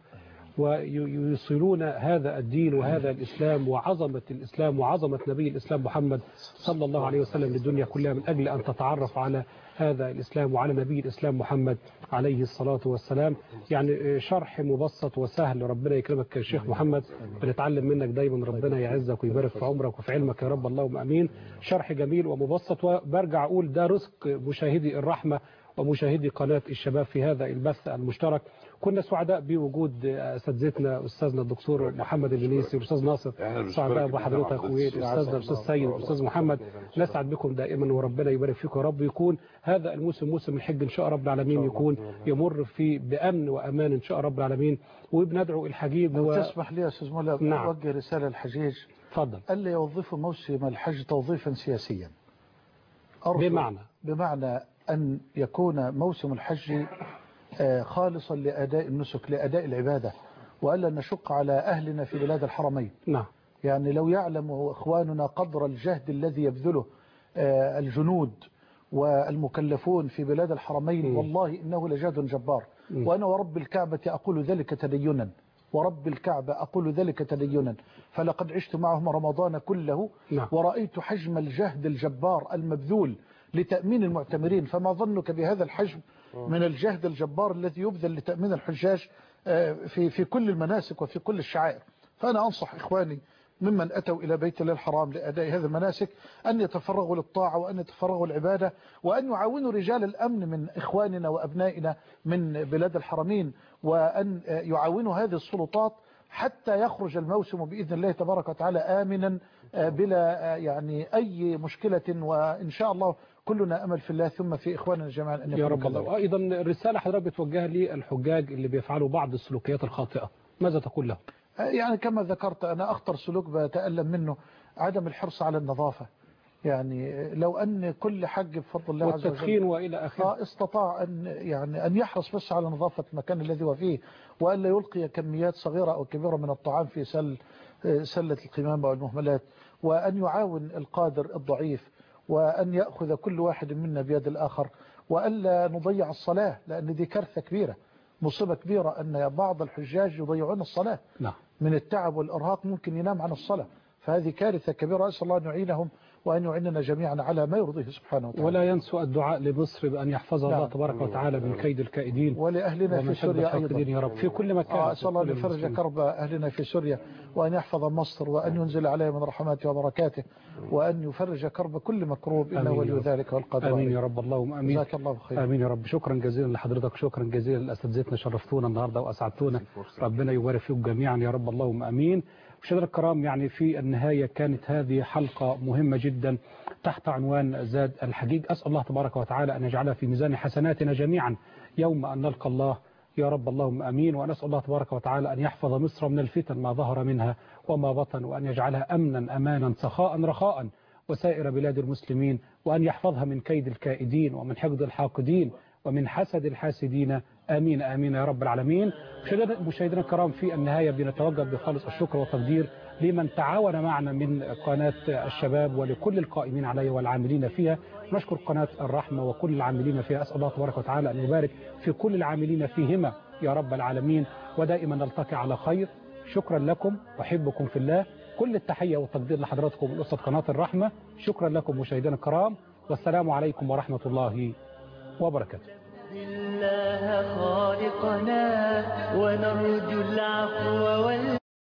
ويوصلون هذا الدين وهذا الإسلام وعظمة الإسلام وعظمة نبي الإسلام محمد صلى الله عليه وسلم للدنيا كلها، من أجل أن تتعرف على هذا الإسلام وعلى نبي الإسلام محمد عليه الصلاة والسلام. يعني شرح مبسط وسهل، ربنا يكرمك يا شيخ محمد، بنتعلم منك دايما، ربنا يعزك ويبارك في عمرك وفي علمك يا رب، اللهم أمين. شرح جميل ومبسط، وبرجع أقول ده رزق مشاهدي الرحمة ومشاهدي قناة الشباب في هذا البث المشترك. كنا سعداء بوجود اساتذتنا استاذنا الدكتور محمد الجنيسي والاستاذ ناصر، سعداء بحضرتك واستاذنا الاستاذ سيد والاستاذ محمد. نسعد بكم دائما وربنا يبارك فيكم يا رب. يكون هذا الموسم موسم الحج ان شاء رب العالمين يكون يمر في بامن وامان ان شاء رب العالمين، وبندعو الحجيج و... تسمح لي يا استاذ مولانا نعم. اوجه رساله للحجيج. تفضل. الا يوظفوا موسم الحج توظيفا سياسيا. بمعنى بمعنى ان يكون موسم الحج خالصا لأداء النسك، لأداء العبادة، وألا نشق على أهلنا في بلاد الحرمين. نعم. يعني لو يعلم إخواننا قدر الجهد الذي يبذله الجنود والمكلفون في بلاد الحرمين، م. والله إنه لجهد جبار. م. وأنا ورب الكعبة أقول ذلك تدينا، ورب الكعبة أقول ذلك تدينا، فلقد عشت معهم رمضان كله. نعم. ورأيت حجم الجهد الجبار المبذول لتأمين المعتمرين، فما ظنك بهذا الحجم من الجهد الجبار الذي يبذل لتأمين الحجاج في في كل المناسك وفي كل الشعائر. فأنا أنصح إخواني ممن أتوا إلى بيت الله الحرام لأداء هذه المناسك أن يتفرغوا للطاعة وأن يتفرغوا للعبادة، وأن يعاونوا رجال الأمن من إخواننا وأبنائنا من بلاد الحرمين، وأن يعاونوا هذه السلطات حتى يخرج الموسم بإذن الله تبارك وتعالى آمنا بلا يعني أي مشكلة، وإن شاء الله كلنا أمل في الله ثم في إخواننا جميعا أن يا رب الله. وأيضا الرسالة حضرتك بتوجهها للحجاج اللي بيفعلوا بعض السلوكيات الخاطئة، ماذا تقول لهم؟ يعني كما ذكرت أنا أخطر سلوك بتألم منه عدم الحرص على النظافة. يعني لو أن كل حج بفضل الله عز وجل والتدخين وإلى آخره استطاع أن يعني أن يحرص بس على نظافة المكان الذي هو فيه، وألا يلقي كميات صغيرة أو كبيرة من الطعام في سل سلة القمامة والمهملات، وأن يعاون القادر الضعيف، وأن يأخذ كل واحد منا بيد الآخر، وألا نضيع الصلاة، لأن دي كارثة كبيرة، مصيبة كبيرة أن بعض الحجاج يضيعون الصلاة. نعم. من التعب والإرهاق ممكن ينام عن الصلاة، فهذه كارثة كبيرة. أسأل الله أن يعينهم وأن يعيننا جميعا على ما يرضيه سبحانه وتعالى. ولا ينسوا الدعاء لمصر بأن يحفظها الله تبارك وتعالى من كيد الكائدين، ولأهلنا في سوريا أيضا يا رب في كل مكان. آه أسأل الله أن يفرج كرب أهلنا في سوريا، وأن يحفظ مصر، وأن ينزل عليها من رحماته وبركاته، وأن يفرج كرب كل مكروب، إنه ولي ذلك والقادر. آمين يا رب. اللهم آمين. جزاك الله خير. آمين يا رب. شكرا جزيلا لحضرتك، شكرا جزيلا لأساتذتنا، شرفتونا النهارده وأسعدتونا، ربنا يبارك فيكم جميعا يا رب. اللهم آمين. مشاهدينا الكرام، يعني في النهاية كانت هذه حلقة مهمة جدا تحت عنوان زاد الحجيج. أسأل الله تبارك وتعالى أن يجعلها في ميزان حسناتنا جميعا يوم أن نلقى الله يا رب. اللهم أمين. ونسأل الله تبارك وتعالى أن يحفظ مصر من الفتن ما ظهر منها وما بطن، وأن يجعلها أمنا أمانا سخاء رخاء وسائر بلاد المسلمين، وأن يحفظها من كيد الكائدين ومن حقد الحاقدين ومن حسد الحاسدين. آمين آمين يا رب العالمين. مشاهدينا الكرام، في النهاية بنتوجه بخالص الشكر والتقدير لمن تعاون معنا من قناة الشباب ولكل القائمين عليها والعاملين فيها. نشكر قناة الرحمة وكل العاملين فيها، أسأل الله تبارك وتعالى أن يبارك في كل العاملين فيهما يا رب العالمين، ودائما نلتقي على خير. شكرا لكم، أحبكم في الله. كل التحية والتقدير لحضراتكم من أسرة قناة الرحمة. شكرا لكم مشاهدينا الكرام، والسلام عليكم ورحمة الله وبركاته. الله خالقنا ونرجو العفو وال